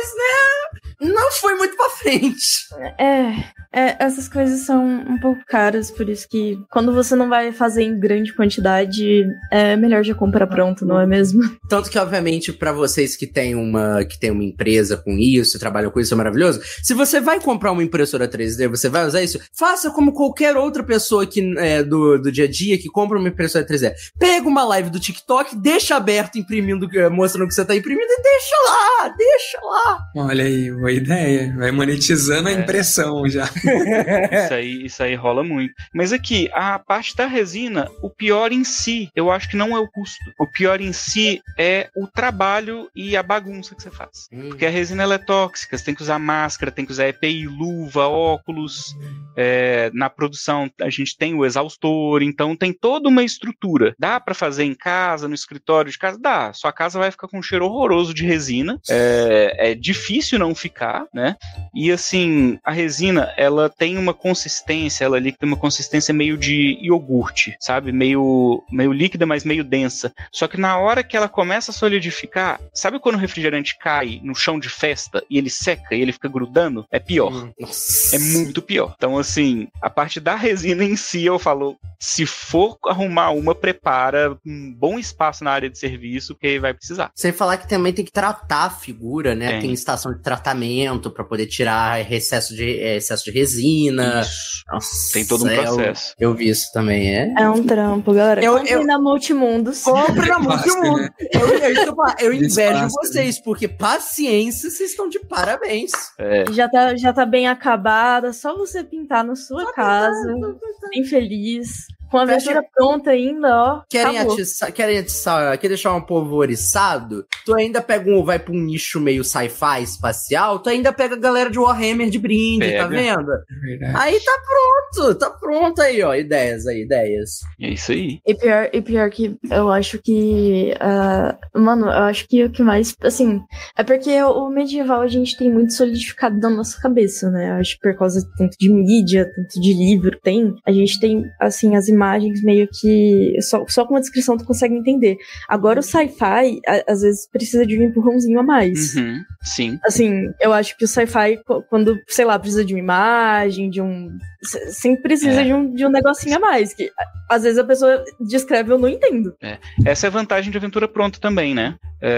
né, não foi muito pra frente. É, é, essas coisas são um pouco caras, por isso que quando você não vai fazer em grande quantidade, é melhor já comprar pronto, não é mesmo? Tanto que, obviamente, pra vocês que tem uma, que tem uma empresa com isso, trabalham com isso, é maravilhoso. Se você vai comprar uma impressora três D, você vai usar isso, faça como qualquer outra pessoa que, é, do, do dia a dia que compra uma impressora três D. Pega uma live do TikTok, deixa aberto imprimindo, mostrando o que você tá imprimindo e deixa lá, deixa lá. Olha aí, boa ideia. Vai monetizando é. a impressão já. Isso aí, isso aí rola muito. Mas aqui, a parte da resina, o pior em si, eu acho que não é o custo. O pior em si é o trabalho e a bagunça que você faz. Hum. Porque a resina ela é tóxica, você tem que usar máscara, tem que usar E P I, luva, óculos. É, na produção a gente tem o exaustor, então tem toda uma estrutura. Dá pra fazer em casa, no escritório de casa? Dá. Sua casa vai ficar com um cheiro horroroso de resina. É, é difícil não ficar, né? E assim, a resina, ela tem uma consistência, ela ali tem uma consistência meio de iogurte, sabe? Meio, meio líquida, mas meio densa. Só que na hora que ela começa a solidificar, sabe quando o refrigerante cai no chão de festa e ele seca e ele fica grudando? É pior. Nossa. É muito pior. Então, assim, a parte da resina em si, eu falo, se for arrumar uma, prepara um bom espaço na área de serviço, porque vai precisar. Sem falar que também tem que tratar a figura, né? Tem, tem estação de tratamento pra poder tirar excesso de, excesso de resina. Isso. Nossa, tem todo um processo. Eu, eu vi isso também, é? É um trampo, galera. Eu, Compre eu... na Multimundos. Compre na Multimundos. Né? Eu, eu, eu, eu invejo Despaço, vocês, porque paciência, vocês estão de parabéns. É. Já tá, já tá bem acabada, só você pintar na sua só casa, pintar, bem feliz. Com a aventura pronta ainda, ó. Querem atiçar, querem atiçar, quer deixar um povo oriçado? Tu ainda pega um, vai pra um nicho meio sci-fi espacial, tu ainda pega a galera de Warhammer de brinde, pega. Tá vendo? É aí tá pronto, tá pronto aí, ó. Ideias aí, ideias. É isso aí. E pior, e pior que eu acho que. Uh, mano, eu acho que o que mais. Assim, é porque o medieval a gente tem muito solidificado na nossa cabeça, né? Eu acho que por causa tanto de mídia, tanto de livro, tem. A gente tem, assim, as imagens meio que só, só com a descrição tu consegue entender. Agora o sci-fi a, às vezes precisa de um empurrãozinho a mais. Uhum, sim. Assim, eu acho que o sci-fi quando, sei lá, precisa de uma imagem, de um... sempre precisa é. de, um, de um negocinho a mais, que às vezes a pessoa descreve eu não entendo. É. Essa é a vantagem de aventura pronta também, né?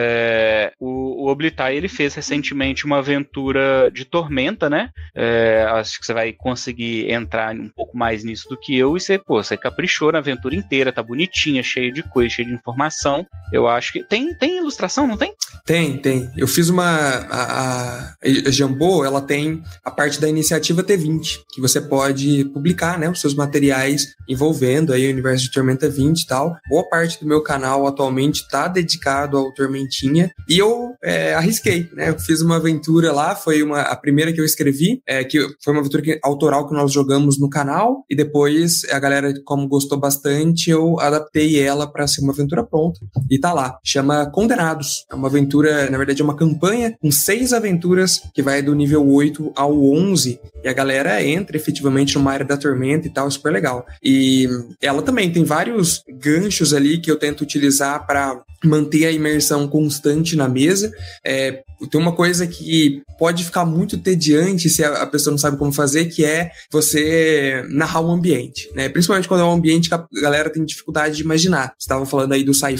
É, o, o Oblitai, ele fez recentemente uma aventura de Tormenta, né? É, acho que você vai conseguir entrar um pouco mais nisso do que eu, e você, pô, você caprichou na aventura inteira, tá bonitinha, cheia de coisa, cheia de informação. Eu acho que... Tem, tem ilustração, não tem? Tem, tem. Eu fiz uma... A, a, a Jambô, ela tem a parte da iniciativa T vinte, que você pode publicar, né, os seus materiais envolvendo aí o universo de Tormenta vinte e tal. Boa parte do meu canal atualmente está dedicado ao Tormentinha, e eu é, arrisquei, né? Eu fiz uma aventura lá, foi uma, a primeira que eu escrevi, é, que foi uma aventura que, autoral que nós jogamos no canal, e depois a galera, como gostou bastante, eu adaptei ela para ser uma aventura pronta, e tá lá. Chama Condenados. É uma aventura, na verdade é uma campanha com seis aventuras, que vai do nível oito ao onze, e a galera entra efetivamente numa área da Tormenta e tal, super legal. E ela também tem vários ganchos ali que eu tento utilizar para manter a imersão constante na mesa. É, tem uma coisa que pode ficar muito tediante se a, a pessoa não sabe como fazer, que é você narrar um ambiente, né? Principalmente quando é um ambiente que a galera tem dificuldade de imaginar. Você estava falando aí do sci-fi,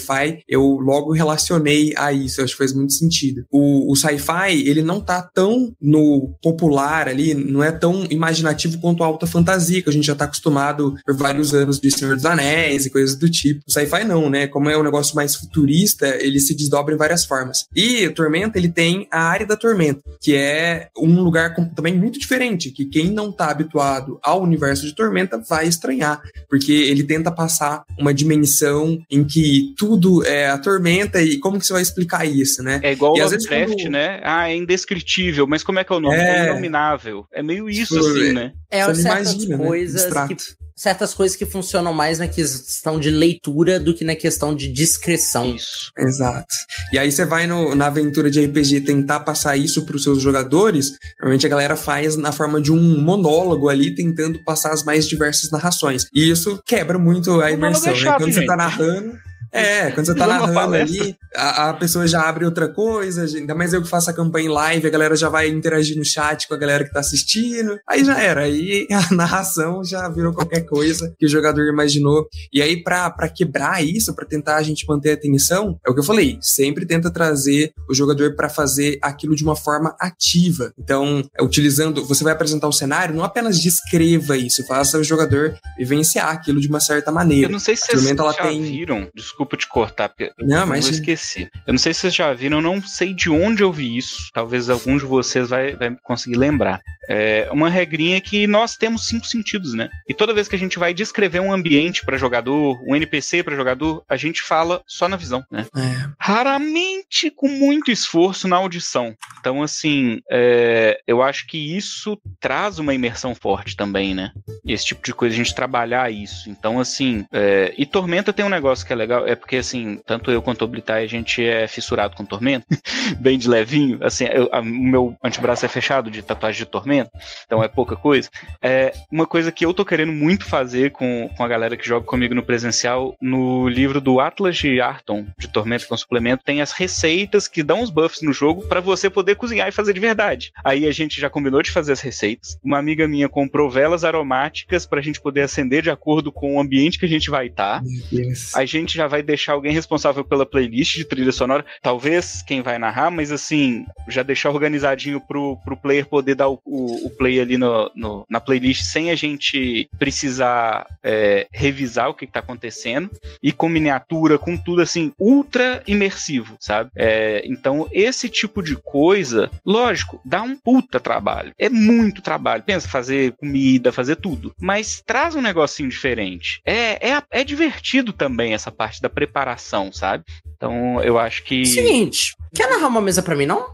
eu logo relacionei a isso, eu acho que faz muito sentido. O, o sci-fi, ele não tá tão no popular ali, não é tão imaginativo quanto a alta fantasia, que a gente já tá acostumado por vários anos de Senhor dos Anéis e coisas do tipo. O sci-fi não, né? Como é um negócio mais futurista, ele se desdobra em várias formas. E o Tormenta, ele tem a Área da Tormenta, que é um lugar também muito diferente, que quem não tá habituado ao universo de Tormenta vai estranhar, porque ele tenta passar uma dimensão em que tudo é a tormenta, e como que você vai explicar isso, né? É igual o Lovecraft, quando... né? Ah, é indescritível, mas como é que é o nome? É, é inominável. É meio isso, Por... assim, né? É, você certas imagina, coisas né? que... certas coisas que funcionam mais na questão de leitura do que na questão de descrição. Isso. Exato. E aí você vai no, na aventura de R P G tentar passar isso para os seus jogadores, normalmente a galera faz na forma de um monólogo ali, tentando passar as mais diversas narrações. E isso quebra muito a imersão, é chato, né? Quando gente. você tá narrando... É, quando você tá narrando ali, a, a pessoa já abre outra coisa, ainda mais eu que faço a campanha em live, a galera já vai interagir no chat com a galera que tá assistindo, aí já era, aí a narração já virou qualquer coisa que o jogador imaginou. E aí pra, pra quebrar isso, pra tentar a gente manter a atenção, é o que eu falei, sempre tenta trazer o jogador pra fazer aquilo de uma forma ativa. Então, utilizando, você vai apresentar o cenário, não apenas descreva isso, faça o jogador vivenciar aquilo de uma certa maneira. Eu não sei se vocês já tem... viram, desculpa te cortar, porque não, mas... eu esqueci. Eu não sei se vocês já viram, eu não sei de onde eu vi isso. Talvez algum de vocês vai, vai conseguir lembrar. É uma regrinha que nós temos cinco sentidos, né? E toda vez que a gente vai descrever um ambiente para jogador, um N P C para jogador, a gente fala só na visão, né? É. Raramente com muito esforço na audição. Então, assim, é, eu acho que isso traz uma imersão forte também, né? Esse tipo de coisa, a gente trabalhar isso. Então, assim, é, e Tormenta tem um negócio que é legal, é porque, assim, tanto eu quanto o Blitai, a gente é fissurado com Tormenta, bem de levinho, assim, eu, a, o meu antebraço é fechado de tatuagem de Tormenta, então é pouca coisa. É uma coisa que eu tô querendo muito fazer com, com a galera que joga comigo no presencial, no livro do Atlas de Arton, de Tormenta com suplemento, tem as receitas que dão os buffs no jogo pra você poder cozinhar e fazer de verdade. Aí a gente já combinou de fazer as receitas, uma amiga minha comprou velas aromáticas pra gente poder acender de acordo com o ambiente que a gente vai estar. Yes. A gente já vai deixar alguém responsável pela playlist de trilha sonora, talvez quem vai narrar, mas assim, já deixar organizadinho pro, pro player poder dar o, o, o play ali no, no, na playlist sem a gente precisar é, revisar o que, que tá acontecendo, e com miniatura, com tudo assim, ultra imersivo, sabe? É, então, esse tipo de coisa, lógico, dá um puta trabalho, é muito trabalho, pensa, fazer comida, fazer tudo, mas traz um negocinho diferente, é, é, é divertido também essa parte da preparação, sabe? Então, eu acho que... Seguinte, quer narrar uma mesa pra mim, não?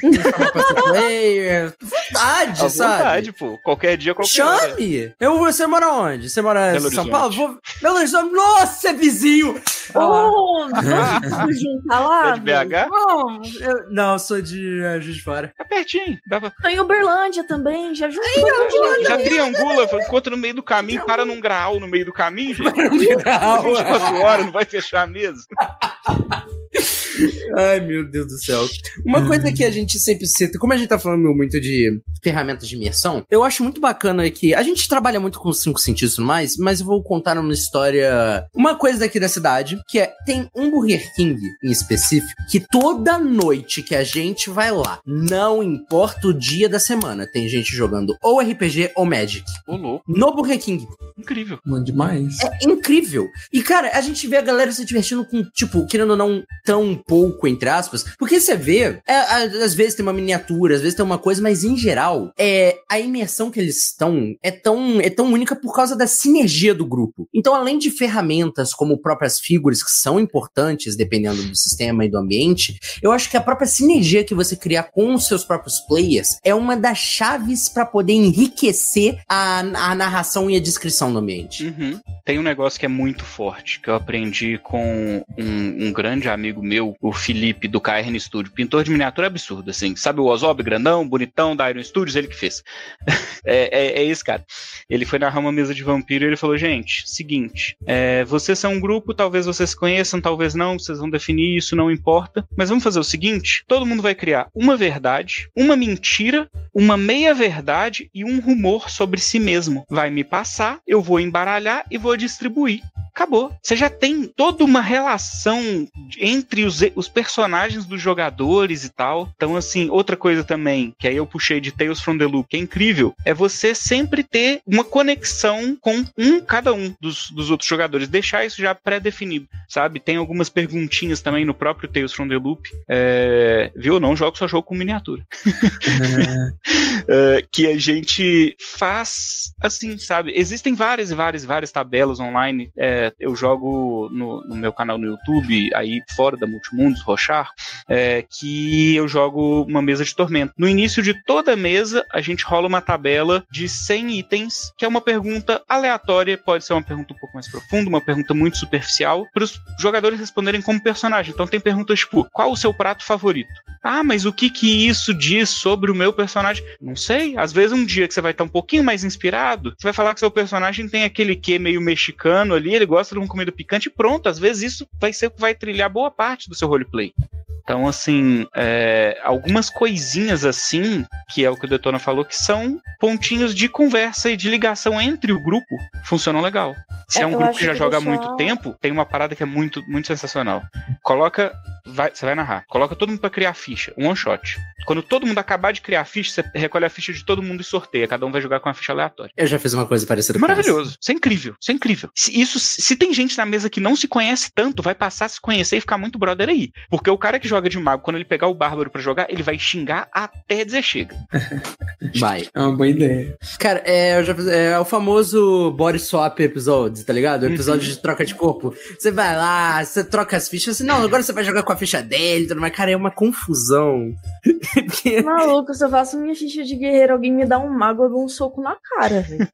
player, vontade, à sabe? vontade, pô. Qualquer dia, qualquer Chame! hora. Eu, você mora onde? Você mora em São Paulo? Vou... Belo Horizonte. Nossa, é vizinho! Oh, vamos juntar lá? É de B H? Vamos. Eu... Não, eu sou de uh, Juiz de Fora. É pertinho. Dava... Tô em Uberlândia também, já junto. Já, já triangula, encontra no meio do caminho, para num graal no meio do caminho, gente. Para num graal. vinte e quatro horas, não vai fechar mesmo. Ai, meu Deus do céu. Uma coisa que a gente sempre cita, como a gente tá falando muito de ferramentas de imersão, eu acho muito bacana que a gente trabalha muito com os cinco sentidos e tudo mais, mas eu vou contar uma história, uma coisa daqui da cidade, que é, tem um Burger King em específico, que toda noite que a gente vai lá, não importa o dia da semana, tem gente jogando ou R P G ou Magic. Ô, louco. No Burger King. Incrível. Mano, demais. É incrível. E, cara, a gente vê a galera se divertindo com, tipo, querendo ou não, tão pouco, entre aspas, porque você vê, é, às vezes tem uma miniatura, às vezes tem uma coisa, mas em geral, é, a imersão que eles estão é tão, é tão única por causa da sinergia do grupo. Então, além de ferramentas como próprias figuras, que são importantes, dependendo do sistema e do ambiente, eu acho que a própria sinergia que você criar com os seus próprios players é uma das chaves pra poder enriquecer a, a narração e a descrição do ambiente. Uhum. Tem um negócio que é muito forte, que eu aprendi com um, um grande amigo meu, o Felipe, do K R N Studio, pintor de miniatura absurdo, assim, sabe o Ozob, grandão, bonitão, da Iron Studios, ele que fez. é, é, é esse cara. Ele foi narrar uma mesa de vampiro e ele falou, gente, seguinte, é, vocês são um grupo, talvez vocês se conheçam, talvez não, vocês vão definir isso, não importa, mas vamos fazer o seguinte, todo mundo vai criar uma verdade, uma mentira, uma meia-verdade e um rumor sobre si mesmo. Vai me passar, eu vou embaralhar e vou distribuir. Acabou. Você já tem toda uma relação entre os, os personagens dos jogadores e tal. Então, assim, outra coisa também, que aí eu puxei de Tales from the Loop, que é incrível, é você sempre ter uma conexão com um, cada um dos, dos outros jogadores. Deixar isso já pré-definido, sabe? Tem algumas perguntinhas também no próprio Tales from the Loop. É, viu? Não jogo, só jogo com miniatura. É, que a gente faz assim, sabe? Existem várias e várias várias tabelas online. É, eu jogo no, no meu canal no YouTube, aí fora da Multimundos, Rochar, é, que eu jogo uma mesa de Tormenta. No início de toda mesa, a gente rola uma tabela de cem itens, que é uma pergunta aleatória, pode ser uma pergunta um pouco mais profunda, uma pergunta muito superficial, para os jogadores responderem como personagem. Então tem perguntas tipo, qual o seu prato favorito? Ah, mas o que que isso diz sobre o meu personagem? Não sei. Às vezes um dia que você vai estar um pouquinho mais inspirado, você vai falar que seu personagem tem aquele quê meio mexicano ali, ele gosta de uma comida picante e pronto. Às vezes isso vai ser o que vai trilhar boa parte do seu roleplay. Então, assim, é, algumas coisinhas assim, que é o que o Detona falou, que são pontinhos de conversa e de ligação entre o grupo, funcionam legal. Se é, é um grupo que já que joga há só... muito tempo, tem uma parada que é muito, muito sensacional. Coloca, vai, você vai narrar, coloca todo mundo pra criar ficha, um one shot. Quando todo mundo acabar de criar a ficha, você recolhe a ficha de todo mundo e sorteia. Cada um vai jogar com uma ficha aleatória. Eu já fiz uma coisa parecida com Maravilhoso. Isso. Isso é incrível. Isso é incrível. Se, isso, se tem gente na mesa que não se conhece tanto, vai passar a se conhecer e ficar muito brother aí. Porque o cara que joga de mago, quando ele pegar o bárbaro pra jogar, ele vai xingar até dizer chega. Vai. É uma boa ideia. Cara, é, eu já fiz, é, é o famoso body swap episódio, tá ligado? O episódio uhum. de troca de corpo. Você vai lá, você troca as fichas, assim, não, agora você vai jogar com a ficha dele, tudo mais. Cara, é uma confusão. Maluco, se eu faço minha ficha de guerreiro, alguém me dá um mago, eu dou um soco na cara, velho.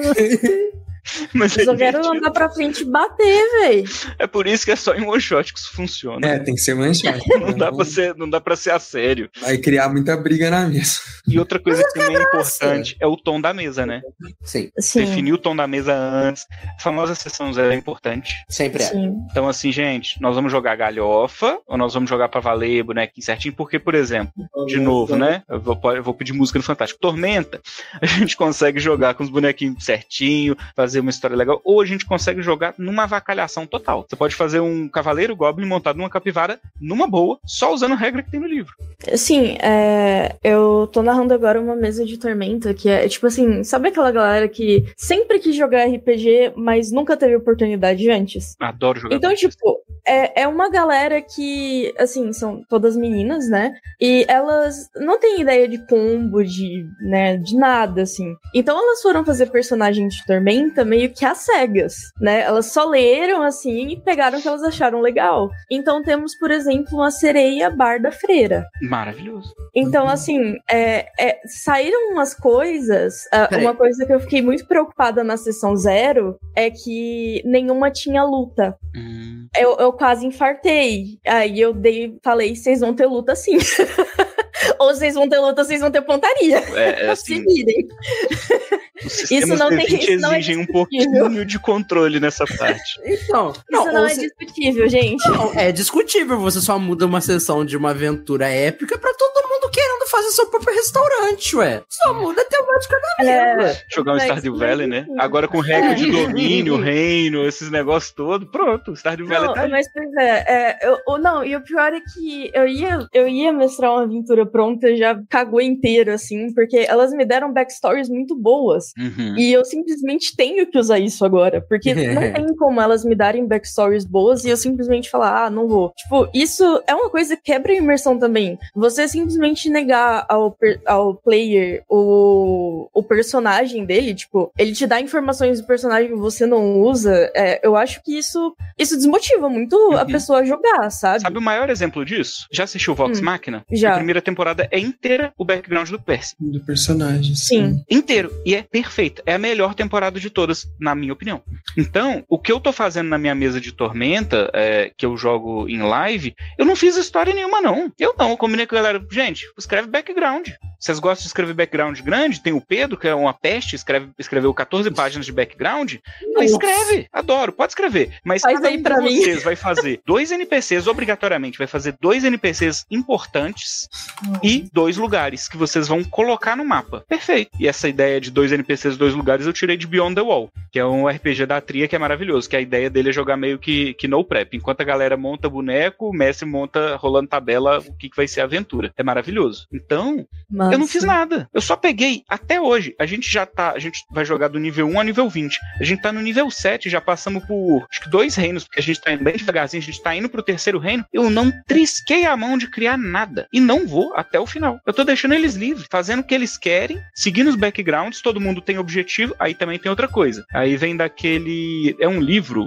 Mas eu só quero andar pra frente e bater, velho. É por isso que é só em one shot que isso funciona. É, tem que ser one shot. não, dá pra ser, não dá pra ser a sério. Vai criar muita briga na mesa. E outra coisa que também é importante é o tom da mesa, né? Sim. Sim. Definir o tom da mesa antes. A famosa sessão zero é importante. Sempre é. Sim. Então, assim, gente, nós vamos jogar galhofa ou nós vamos jogar pra valer, bonequinho certinho, porque, por exemplo, de novo, né? Eu vou, eu vou pedir música no Fantástico. Tormenta, a gente consegue jogar com os bonequinhos certinho, fazer uma história legal, ou a gente consegue jogar numa avacalhação total. Você pode fazer um cavaleiro goblin montado numa capivara numa boa, só usando a regra que tem no livro. Sim, é, eu tô narrando agora uma mesa de Tormenta que é tipo assim, sabe aquela galera que sempre quis jogar R P G, mas nunca teve oportunidade antes? Adoro jogar. Então, tipo, é, é uma galera que, assim, são todas meninas, né? E elas não têm ideia de combo, de, né, de nada, assim. Então elas foram fazer personagem de Tormenta meio que às cegas, né? Elas só leram, assim, e pegaram o que elas acharam legal. Então temos, por exemplo, uma sereia barda freira. Maravilhoso. Então, assim, é, é, saíram umas coisas... Uh, uma coisa que eu fiquei muito preocupada na sessão zero é que nenhuma tinha luta. Hum. Eu, eu quase infartei. Aí eu dei, falei, vocês vão ter luta sim. Ou vocês vão ter luta, vocês vão ter pontaria. É, é assim, se virem. Isso não tem isso não exigem é um pouquinho de controle nessa parte. Então, não, isso não é se... discutível, gente. Não, é discutível. Você só muda uma sessão de uma aventura épica pra todo mundo querendo fazer seu próprio restaurante, ué. Só muda a temática da mesa. É, jogar um Stardew Valley, né? Agora com regra é. de domínio, reino, esses negócios todos, pronto, o Stardew Valley não, tá aí. Mas, pois é, é eu, não, e o pior é que eu ia, eu ia mestrar uma aventura pronta, já cagou inteiro, assim, porque elas me deram backstories muito boas. Uhum. E eu simplesmente tenho que usar isso agora, porque não tem como elas me darem backstories boas e eu simplesmente falar, ah, não vou. Tipo, isso é uma coisa que quebra a imersão também. Você simplesmente negar ao, per, ao player o, o personagem dele, tipo, ele te dá informações do personagem que você não usa, é, eu acho que isso, isso desmotiva muito uhum. a pessoa a jogar, sabe? Sabe o maior exemplo disso? Já assistiu Vox hum, Machina? Já. A primeira temporada é inteira o background do Percy. Do personagem, sim. sim. Inteiro. E é perfeita. É a melhor temporada de todas, na minha opinião. Então, o que eu tô fazendo na minha mesa de Tormenta, é, que eu jogo em live, eu não fiz história nenhuma, não. Eu não. Eu combinei com a galera, gente, escreve background. Vocês gostam de escrever background grande? Tem o Pedro, que é uma peste, escreve, escreveu catorze páginas de background. Não, escreve, adoro, pode escrever. Mas faz cada aí um pra de mim. vocês vai fazer dois N P Cs, obrigatoriamente, vai fazer dois N P Cs importantes hum. e dois lugares que vocês vão colocar no mapa. Perfeito. E essa ideia de dois N P Cs, dois lugares, eu tirei de Beyond the Wall, que é um R P G da Tria que é maravilhoso, que a ideia dele é jogar meio que, que no prep. Enquanto a galera monta boneco, o mestre monta, rolando tabela, o que, que vai ser a aventura. É maravilhoso. Então, Nossa. eu não fiz nada. Eu só peguei, até hoje, a gente já tá, a gente vai jogar do nível um a nível vinte. A gente tá no nível sete, já passamos por, acho que dois reinos, porque a gente tá indo bem devagarzinho, a gente tá indo pro terceiro reino. Eu não trisquei a mão de criar nada. E não vou até o final. Eu tô deixando eles livres, fazendo o que eles querem, seguindo os backgrounds, todo mundo tem objetivo. Aí também tem outra coisa. Aí vem daquele... É um livro,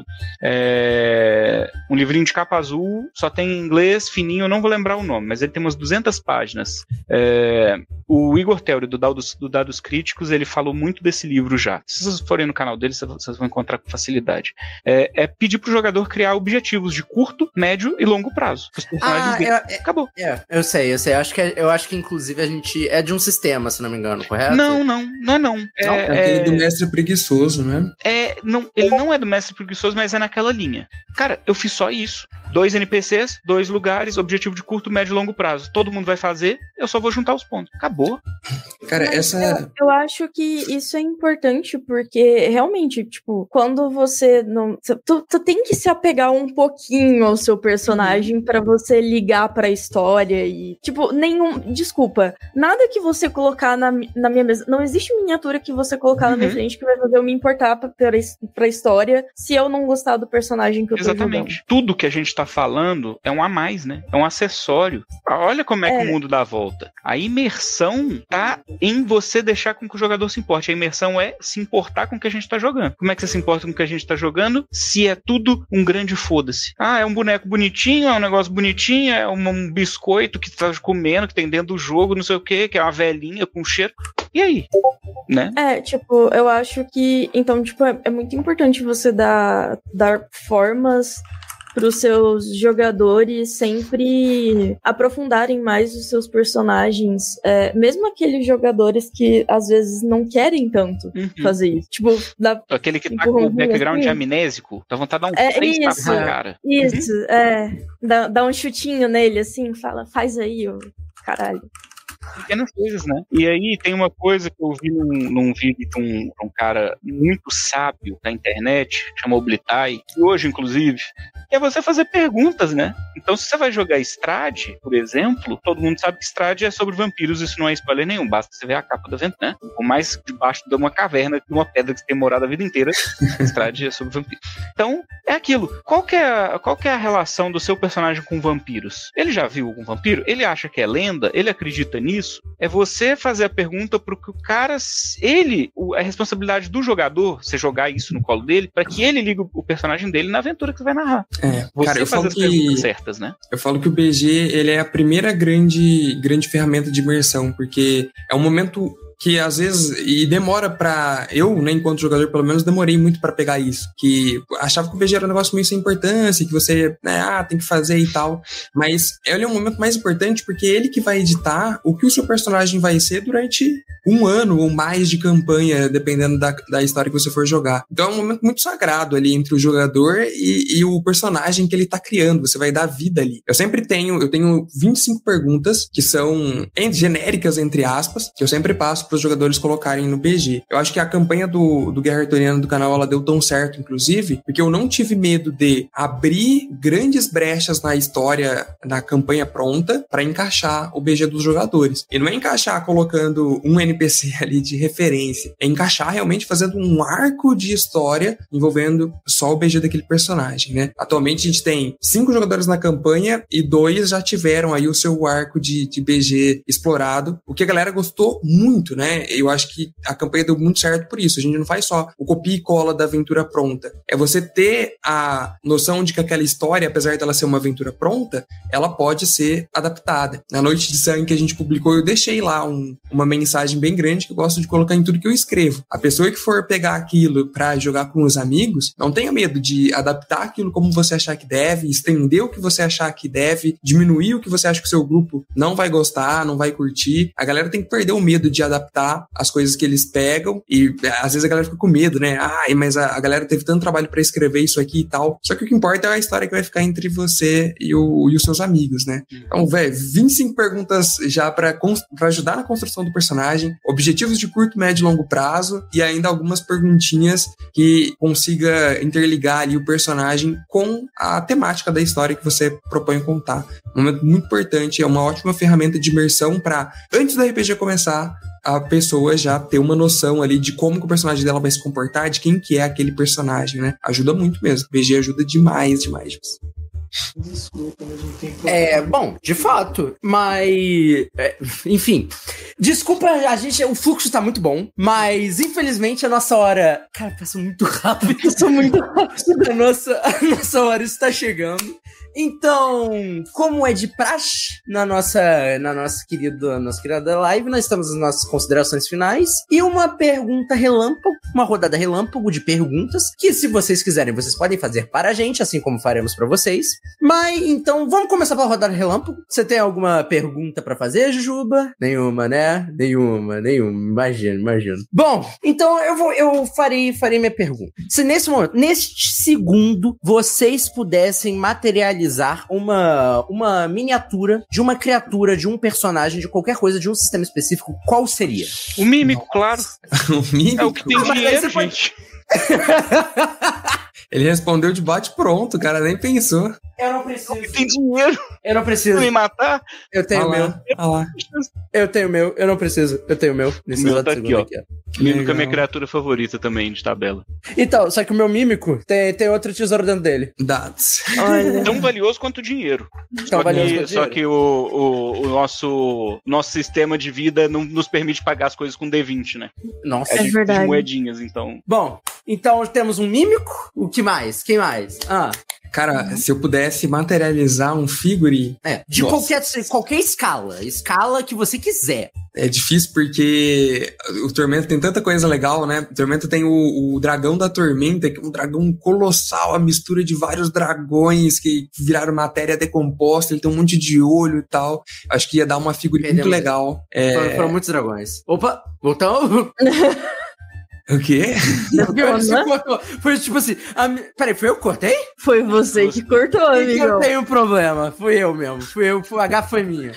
é... um livrinho de capa azul, só tem em inglês, fininho, eu não vou lembrar o nome, mas ele tem umas duzentas páginas. É... O Igor Teori, do Dados, do Dados Críticos, ele falou muito desse livro já. Se vocês forem no canal dele, vocês vão encontrar com facilidade. É, é pedir pro jogador criar objetivos de curto, médio e longo prazo. Os personagens ah, dele. É, é, Acabou. É, eu sei, eu sei. Eu acho, que é, eu acho que, inclusive, a gente... É de um sistema, se não me engano, correto? Não, não. Não é não. É, não, é aquele é... do mestre preguiçoso, né? É, não, ele não é do mestre preguiçoso, mas é naquela linha. Cara, eu fiz só isso. Dois N P Cs, dois lugares, objetivo de curto, médio e longo prazo. Todo mundo vai fazer, eu só vou juntar os pontos. Acabou. Cara, mas essa... Eu, eu acho que isso é importante, porque realmente, tipo, quando você não... Tu, tu tem que se apegar um pouquinho ao seu personagem pra você ligar pra história e... Tipo, nenhum... Desculpa. Nada que você colocar na, na minha mesa... Não existe miniatura que você colocar uhum. na minha frente que vai fazer eu me importar pra, pra, pra história se eu não gostar do personagem que eu tô Exatamente. jogando. Tudo que a gente tá falando é um a mais, né? É um acessório. Olha como é, é que o mundo dá a volta. A imersão tá em você deixar com que o jogador se importe. A imersão é se importar com o que a gente tá jogando. Como é que você se importa com o que a gente tá jogando? Se é tudo um grande foda-se. Ah, é um boneco bonitinho, é um negócio bonitinho, é um, um biscoito que tá comendo, que tem dentro do jogo, não sei o que, que é uma velhinha com cheiro. E aí? Né? É, tipo, eu acho que... Então, tipo, é, é muito importante você dar, dar formas para os seus jogadores sempre aprofundarem mais os seus personagens, é, mesmo aqueles jogadores que às vezes não querem tanto uhum. fazer isso. Tipo, dá, aquele que tá com o background assim, amnésico, dá vontade de dar um é, três tapas na cara. Isso, uhum. é. Dá, dá um chutinho nele, assim, fala, faz aí, ô caralho. Pequenas coisas, né? E aí tem uma coisa que eu vi num, num vídeo de um, um cara muito sábio da internet, chamou Blitai, que hoje, inclusive, é você fazer perguntas, né? Então, se você vai jogar Strade, por exemplo, todo mundo sabe que Strade é sobre vampiros, isso não é spoiler nenhum, basta você ver a capa da aventura, né? Por mais debaixo de uma caverna, de uma pedra que você tem morado a vida inteira, Strade é sobre vampiros. Então, é aquilo. Qual que é, a, qual que é a relação do seu personagem com vampiros? Ele já viu algum vampiro? Ele acha que é lenda? Ele acredita nisso? É você fazer a pergunta pro que o cara, ele, a responsabilidade do jogador, você jogar isso no colo dele, para que ele ligue o personagem dele na aventura que você vai narrar. É, você cara, eu fazer falo as que, perguntas certas, né? Eu falo que o B G, ele é a primeira grande, grande ferramenta de imersão, porque é um momento que às vezes, e demora pra, eu, né, enquanto jogador, pelo menos, demorei muito pra pegar isso, que achava que o B G era um negócio meio sem importância, que você, né, ah, tem que fazer e tal, mas ele é um momento mais importante porque é ele que vai editar o que o seu personagem vai ser durante um ano ou mais de campanha, dependendo da, da história que você for jogar. Então é um momento muito sagrado ali entre o jogador e, e o personagem que ele tá criando, você vai dar vida ali. Eu sempre tenho, eu tenho vinte e cinco perguntas que são genéricas, entre aspas, que eu sempre passo para os jogadores colocarem no B G. Eu acho que a campanha do, do Guerra Arturiana do canal, ela deu tão certo, inclusive, porque eu não tive medo de abrir grandes brechas na história, na campanha pronta, para encaixar o B G dos jogadores. E não é encaixar colocando um N P C ali de referência, é encaixar realmente fazendo um arco de história envolvendo só o B G daquele personagem, né? Atualmente a gente tem cinco jogadores na campanha e dois já tiveram aí o seu arco de, de B G explorado, o que a galera gostou muito, né? Eu acho que a campanha deu muito certo por isso. A gente não faz só o copia e cola da aventura pronta. É você ter a noção de que aquela história, apesar dela ser uma aventura pronta, ela pode ser adaptada. Na Noite de Sangue que a gente publicou, eu deixei lá um, uma mensagem bem bem grande que eu gosto de colocar em tudo que eu escrevo. A pessoa que for pegar aquilo pra jogar com os amigos, não tenha medo de adaptar aquilo como você achar que deve, estender o que você achar que deve, diminuir o que você acha que o seu grupo não vai gostar, não vai curtir. A galera tem que perder o medo de adaptar as coisas que eles pegam e às vezes a galera fica com medo, né? Ai, mas a, a galera teve tanto trabalho pra escrever isso aqui e tal. Só que o que importa é a história que vai ficar entre você e, o, e os seus amigos, né? Então, velho, vinte e cinco perguntas já pra, pra ajudar na construção do personagem, objetivos de curto, médio e longo prazo e ainda algumas perguntinhas que consiga interligar ali o personagem com a temática da história que você propõe contar. Um momento muito importante, é uma ótima ferramenta de imersão pra, antes do R P G começar, a pessoa já ter uma noção ali de como que o personagem dela vai se comportar, de quem que é aquele personagem, né? Ajuda muito mesmo. R P G ajuda demais, demais. Desculpa, mas não tem problema. É, bom, de fato, mas... É, enfim, desculpa, a gente, o fluxo tá muito bom, mas infelizmente a nossa hora... Cara, passou muito rápido. Passou muito rápido. A nossa, a nossa hora está chegando. Então, como é de praxe na nossa, na nossa, querida, nossa querida live, nós estamos nas nossas considerações finais e uma pergunta relâmpago, uma rodada relâmpago de perguntas, que se vocês quiserem, vocês podem fazer para a gente, assim como faremos para vocês. Mas, então, vamos começar pela rodada relâmpago. Você tem alguma pergunta para fazer, Jujuba? Nenhuma, né? Nenhuma, nenhuma. Imagino, imagino. Bom, então eu vou, eu farei, farei minha pergunta. Se nesse momento, neste segundo, vocês pudessem materializar uma, uma miniatura de uma criatura, de um personagem, de qualquer coisa, de um sistema específico, qual seria? O mímico, Nossa. Claro. O mímico? É o que tem ah, dinheiro, gente. Ele respondeu de bate pronto, o cara nem pensou. Eu não preciso. É o que tem dinheiro. Eu não preciso. Me matar? Eu tenho o meu. Ah lá. Eu tenho o meu. Eu não preciso. Eu tenho o meu. Nesse o meu tá aqui, ó. Aqui, ó. Mímico é minha criatura favorita também, de tabela. Então, só que o meu mímico tem, tem outro tesouro dentro dele. Dados. Tão valioso quanto o dinheiro. Tão só valioso que, quanto só dinheiro. que o, o, o nosso, nosso sistema de vida não nos permite pagar as coisas com D vinte, né? Nossa, é é de, verdade. de moedinhas, então. Bom, então temos um mímico. O que mais? Quem mais? Ah. Cara, se eu pudesse materializar um figure... É, de Nossa. qualquer, qualquer escala. Escala que você quiser. É difícil porque o Tormenta tem tanta coisa legal, né? O Tormenta tem o, o dragão da Tormenta, que é um dragão colossal, a mistura de vários dragões que viraram matéria decomposta, ele tem um monte de olho e tal. Acho que ia dar uma figure Perdemos muito legal. É... Foram, foram muitos dragões. Opa, voltamos... O quê? Você cortou. Foi tipo assim. A... Peraí, foi eu que cortei? Foi você que cortou, amigo. Eu tenho um problema. Fui eu mesmo. Fui eu. A H foi minha.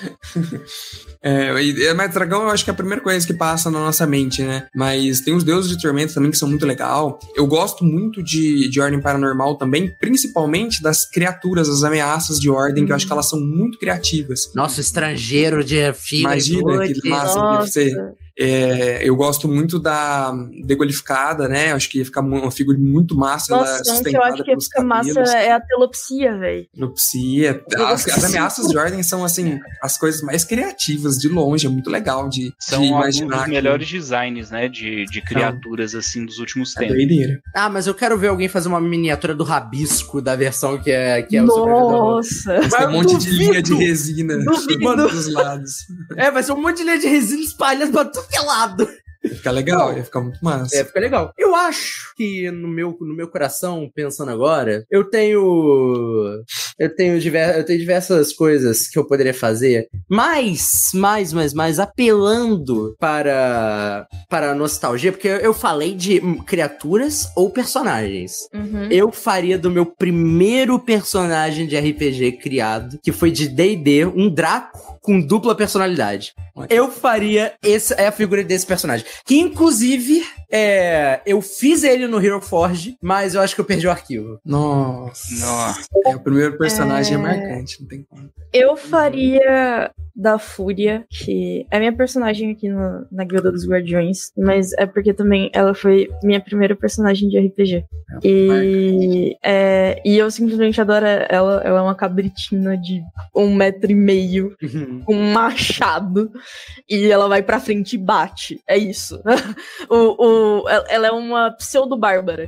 É, mas dragão eu acho que é a primeira coisa que passa na nossa mente, né? Mas tem os deuses de tormenta também que são muito legal. Eu gosto muito de, de Ordem Paranormal também, principalmente das criaturas, as ameaças de Ordem, hum. que eu acho que elas são muito criativas. Nossa, estrangeiro de filho. Imagina que massa que deve ser. É, eu gosto muito da degolificada, né? Acho que ia ficar uma figura muito massa. Nossa, ela que eu acho que ia ficar massa é a telopsia, velho. Telopsia. As, as ameaças de ordem são, assim, as coisas mais criativas, de longe. É muito legal de, são de imaginar. São os melhores designs, né? De, de criaturas, assim, dos últimos é tempos. Doideira. Ah, mas eu quero ver alguém fazer uma miniatura do rabisco da versão que é, que é Nossa. o Nossa! Vai ter um monte de linha de resina dos lados. É, vai ser um monte de linha de resina espalhada pra tudo que é lado. Ia ficar legal, ia ficar muito massa. É, fica legal. Eu acho que no meu, no meu coração, pensando agora, eu tenho. Eu tenho, diver, eu tenho diversas coisas que eu poderia fazer, mas, mais, mais, mais, apelando para, para a nostalgia, porque eu falei de criaturas ou personagens. Uhum. Eu faria do meu primeiro personagem de R P G criado, que foi de D e D, um Draco com dupla personalidade. Eu faria essa é a figura desse personagem. Que, inclusive, é, eu fiz ele no Hero Forge, mas eu acho que eu perdi o arquivo. Nossa. Nossa. É, o primeiro personagem é, é marcante, não tem como. Eu faria da Fúria, que é minha personagem aqui no, na Guilda dos Guardiões, mas é porque também ela foi minha primeira personagem de R P G. É, e, é, e eu simplesmente adoro ela. Ela é uma cabritina de um metro e meio, Uhum. com um machado, e ela vai pra frente e bate. É isso. o, o, ela é uma pseudo-bárbara.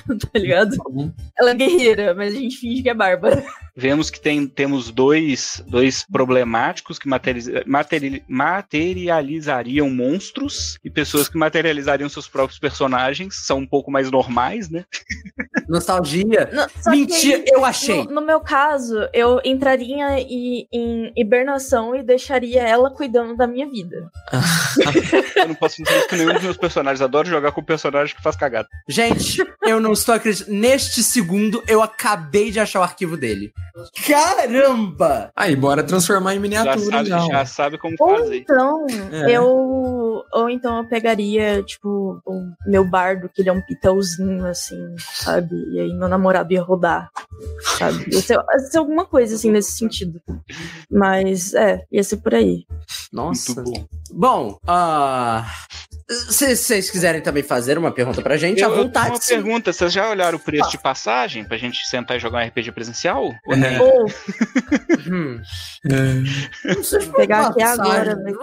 tá ligado? Ela é guerreira, mas a gente finge que é bárbara. Vemos que tem, temos dois, dois problemáticos que materializa, materi, materializariam monstros e pessoas que materializariam seus próprios personagens, são um pouco mais normais, né? Nostalgia. Não, Mentira, que, eu achei. No, no meu caso, eu entraria em, em hibernação e deixaria ela cuidando da minha vida. Eu não posso dizer isso com nenhum dos meus personagens. Adoro jogar com o personagem que faz cagada. Gente, eu não estou acreditando. Neste segundo, eu acabei de achar o arquivo dele. Caramba! Aí, bora transformar em miniatura. Já sabe, já, já sabe como Ou fazer. então, É. eu... Ou então eu pegaria, tipo, o meu bardo, que ele é um pitãozinho, assim, sabe? E aí meu namorado ia rodar, sabe? Ia ser, ia ser alguma coisa, assim, nesse sentido. Mas, é, ia ser por aí. Nossa. Muito bom. Bom, ah... se vocês quiserem também fazer uma pergunta pra gente, à Eu, eu vontade. tenho uma sim. pergunta, vocês já olharam o preço de passagem pra gente sentar e jogar um R P G presencial? Ou É. não? Ou Hum. É. Não sei se vou pegar aqui passagem. agora, né?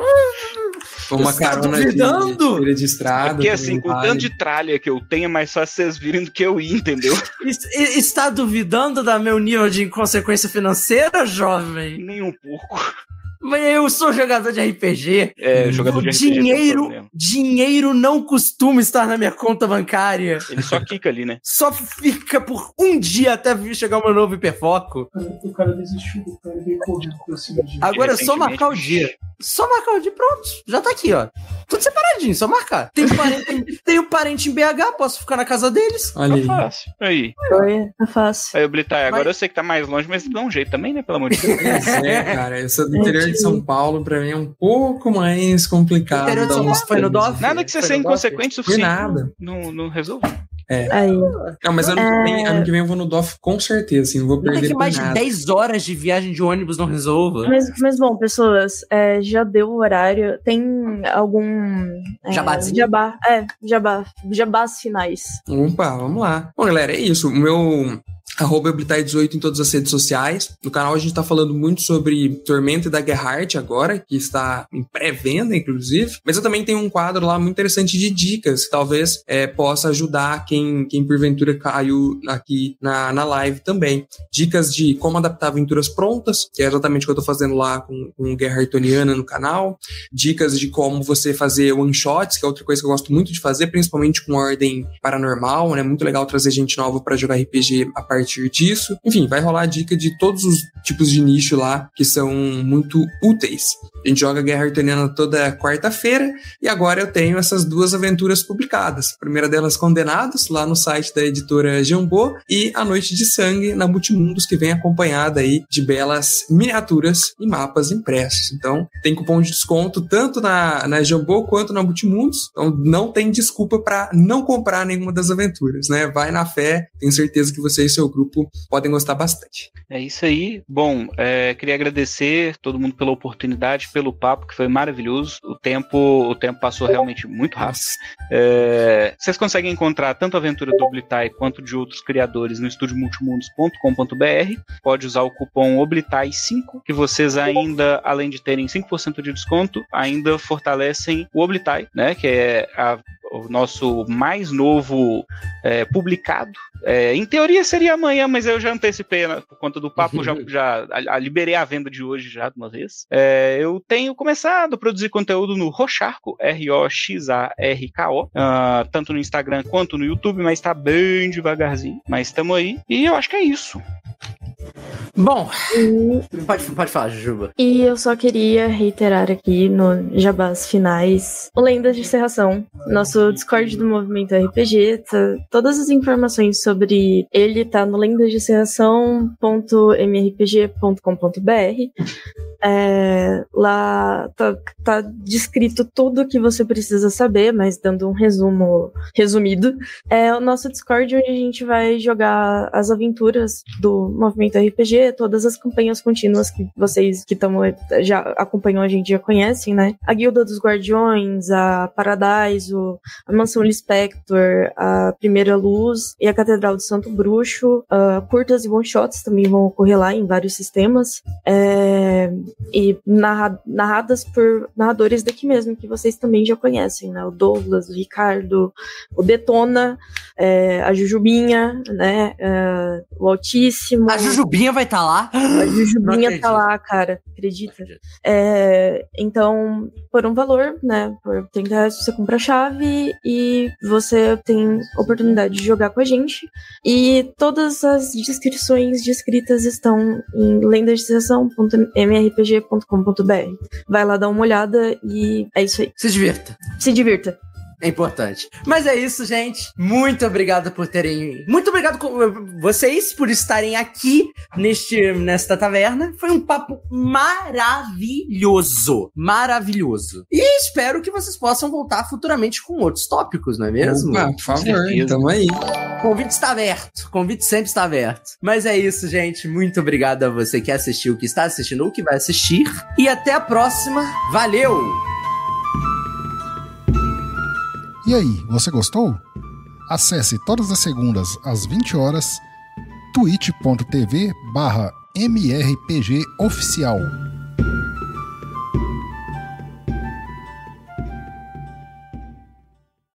Uma Você tá carona de, duvidando? de feira de estrada. É porque assim, também com o vale. tanto de tralha que eu tenho, é mais fácil vocês virem do que eu ir, entendeu? Es- Está duvidando da meu nível de inconsequência financeira, jovem? Nem um pouco. Mas eu sou jogador de R P G. É, jogador de R P G tem um Dinheiro, problema. dinheiro não costuma estar na minha conta bancária. Ele só quica ali, né? Só fica por um dia até vir chegar o meu novo hiperfoco. O cara desistiu, o cara veio correndo pra cima de. Agora é só marcar o dia. Só marcar o dia, pronto. Já tá aqui, ó. Tudo separadinho, só marcar. Tenho parente, tenho parente em B H, posso ficar na casa deles. Olha aí. Tá fácil. Aí. Foi, é fácil. Aí, Blitai, agora Mas- eu sei que tá mais longe, mas dá um jeito também, né? Pelo amor de Deus. Pois é, cara. Eu sou do interior de São Paulo, pra mim é um pouco mais complicado. Interior de dar São uns Paulo foi no pulos. D O F? Nada que você Foi seja no D O F? inconsequente o Foi suficiente. nada. Não, não resolve. Aí. Não, mas ano, que vem, ano que vem eu vou no D O F com certeza, assim, não vou Nada perder que por mais de nada. dez horas de viagem de ônibus não resolva. Mas, mas bom, pessoas, é, já deu o horário. Tem algum. É, Jabazinho? Jabá. É, jabá. Jabás finais. Opa, vamos lá. Bom, galera, é isso. O meu arroba é Blitai dezoito em todas as redes sociais. No canal a gente tá falando muito sobre Tormenta da Gerhardt agora, que está em pré-venda, inclusive. Mas eu também tenho um quadro lá muito interessante de dicas, que talvez é, possa ajudar quem, quem porventura caiu aqui na, na live também. Dicas de como adaptar aventuras prontas, que é exatamente o que eu tô fazendo lá com, com Gerhardtiana no canal. Dicas de como você fazer one-shots, que é outra coisa que eu gosto muito de fazer, principalmente com ordem paranormal, né? Muito legal trazer gente nova pra jogar R P G a partir disso. Enfim, vai rolar dica de todos os tipos de nicho lá que são muito úteis. A gente joga Gerhardtiana toda quarta-feira e agora eu tenho essas duas aventuras publicadas. A primeira delas, Condenados, lá no site da editora Jambô, e A Noite de Sangue, na Multimundos, que vem acompanhada aí de belas miniaturas e mapas impressos. Então, tem cupom de desconto tanto na, na Jambô quanto na Multimundos. Então, não tem desculpa para não comprar nenhuma das aventuras, né? Vai na fé, tenho certeza que você e seu grupo podem gostar bastante. É isso aí. Bom, é, queria agradecer todo mundo pela oportunidade, pelo papo, que foi maravilhoso. O tempo, o tempo passou realmente muito rápido. É, vocês conseguem encontrar tanto a aventura do Blitai quanto de outros criadores no estúdio multimundos ponto com ponto b r. Pode usar o cupom Oblitai cinco, que vocês ainda, além de terem cinco por cento de desconto, ainda fortalecem o Oblitai, né? Que é a o nosso mais novo é, publicado. É, em teoria seria amanhã, mas eu já antecipei, né, por conta do papo, já, já a, a liberei a venda de hoje já de uma vez. É, eu tenho começado a produzir conteúdo no Roxarco, R O X A R K O, uh, tanto no Instagram quanto no YouTube, mas tá bem devagarzinho, mas estamos aí. E eu acho que é isso. Bom, E, pode, pode falar, Jujuba. e eu só queria reiterar aqui no Jabás Finais o Lendas de Serração, nosso Discord do Movimento R P G. Tá, todas as informações sobre ele tá no lendas de serração ponto m r p g ponto com ponto b r. É, lá tá, tá descrito tudo o que você precisa saber, mas dando um resumo resumido. É o nosso Discord onde a gente vai jogar as aventuras do Movimento R P G, todas as campanhas contínuas que vocês que tamo, já acompanham a gente já conhecem, né? A Guilda dos Guardiões, a Paradise, o, a Mansão Lispector, a Primeira Luz e a Catedral do Santo Bruxo. Uh, curtas e one-shots também vão ocorrer lá em vários sistemas. É... e narra, narradas por narradores daqui mesmo, que vocês também já conhecem, né? O Douglas, o Ricardo, o Detona, é, a Jujubinha, né? É, o Altíssimo. A Jujubinha vai estar tá lá? A Jujubinha tá lá, cara. Acredita? É, então, por um valor, né? Por trinta reais você compra a chave e você tem oportunidade de jogar com a gente. E todas as descrições descritas estão em lendasdescrição ponto m r p g ponto com ponto b r. Vai lá dar uma olhada e é isso aí. Se divirta. Se divirta. É importante. Mas é isso, gente. Muito obrigado por terem... Muito obrigado com vocês por estarem aqui neste, nesta taverna. Foi um papo maravilhoso. Maravilhoso. E espero que vocês possam voltar futuramente com outros tópicos, não é mesmo? Opa, por favor, tamo aí. O convite está aberto. O convite sempre está aberto. Mas é isso, gente. Muito obrigado a você que assistiu, que está assistindo ou que vai assistir. E até a próxima. Valeu! E aí, você gostou? Acesse todas as segundas às vinte horas twitch ponto tv barra M R P G oficial.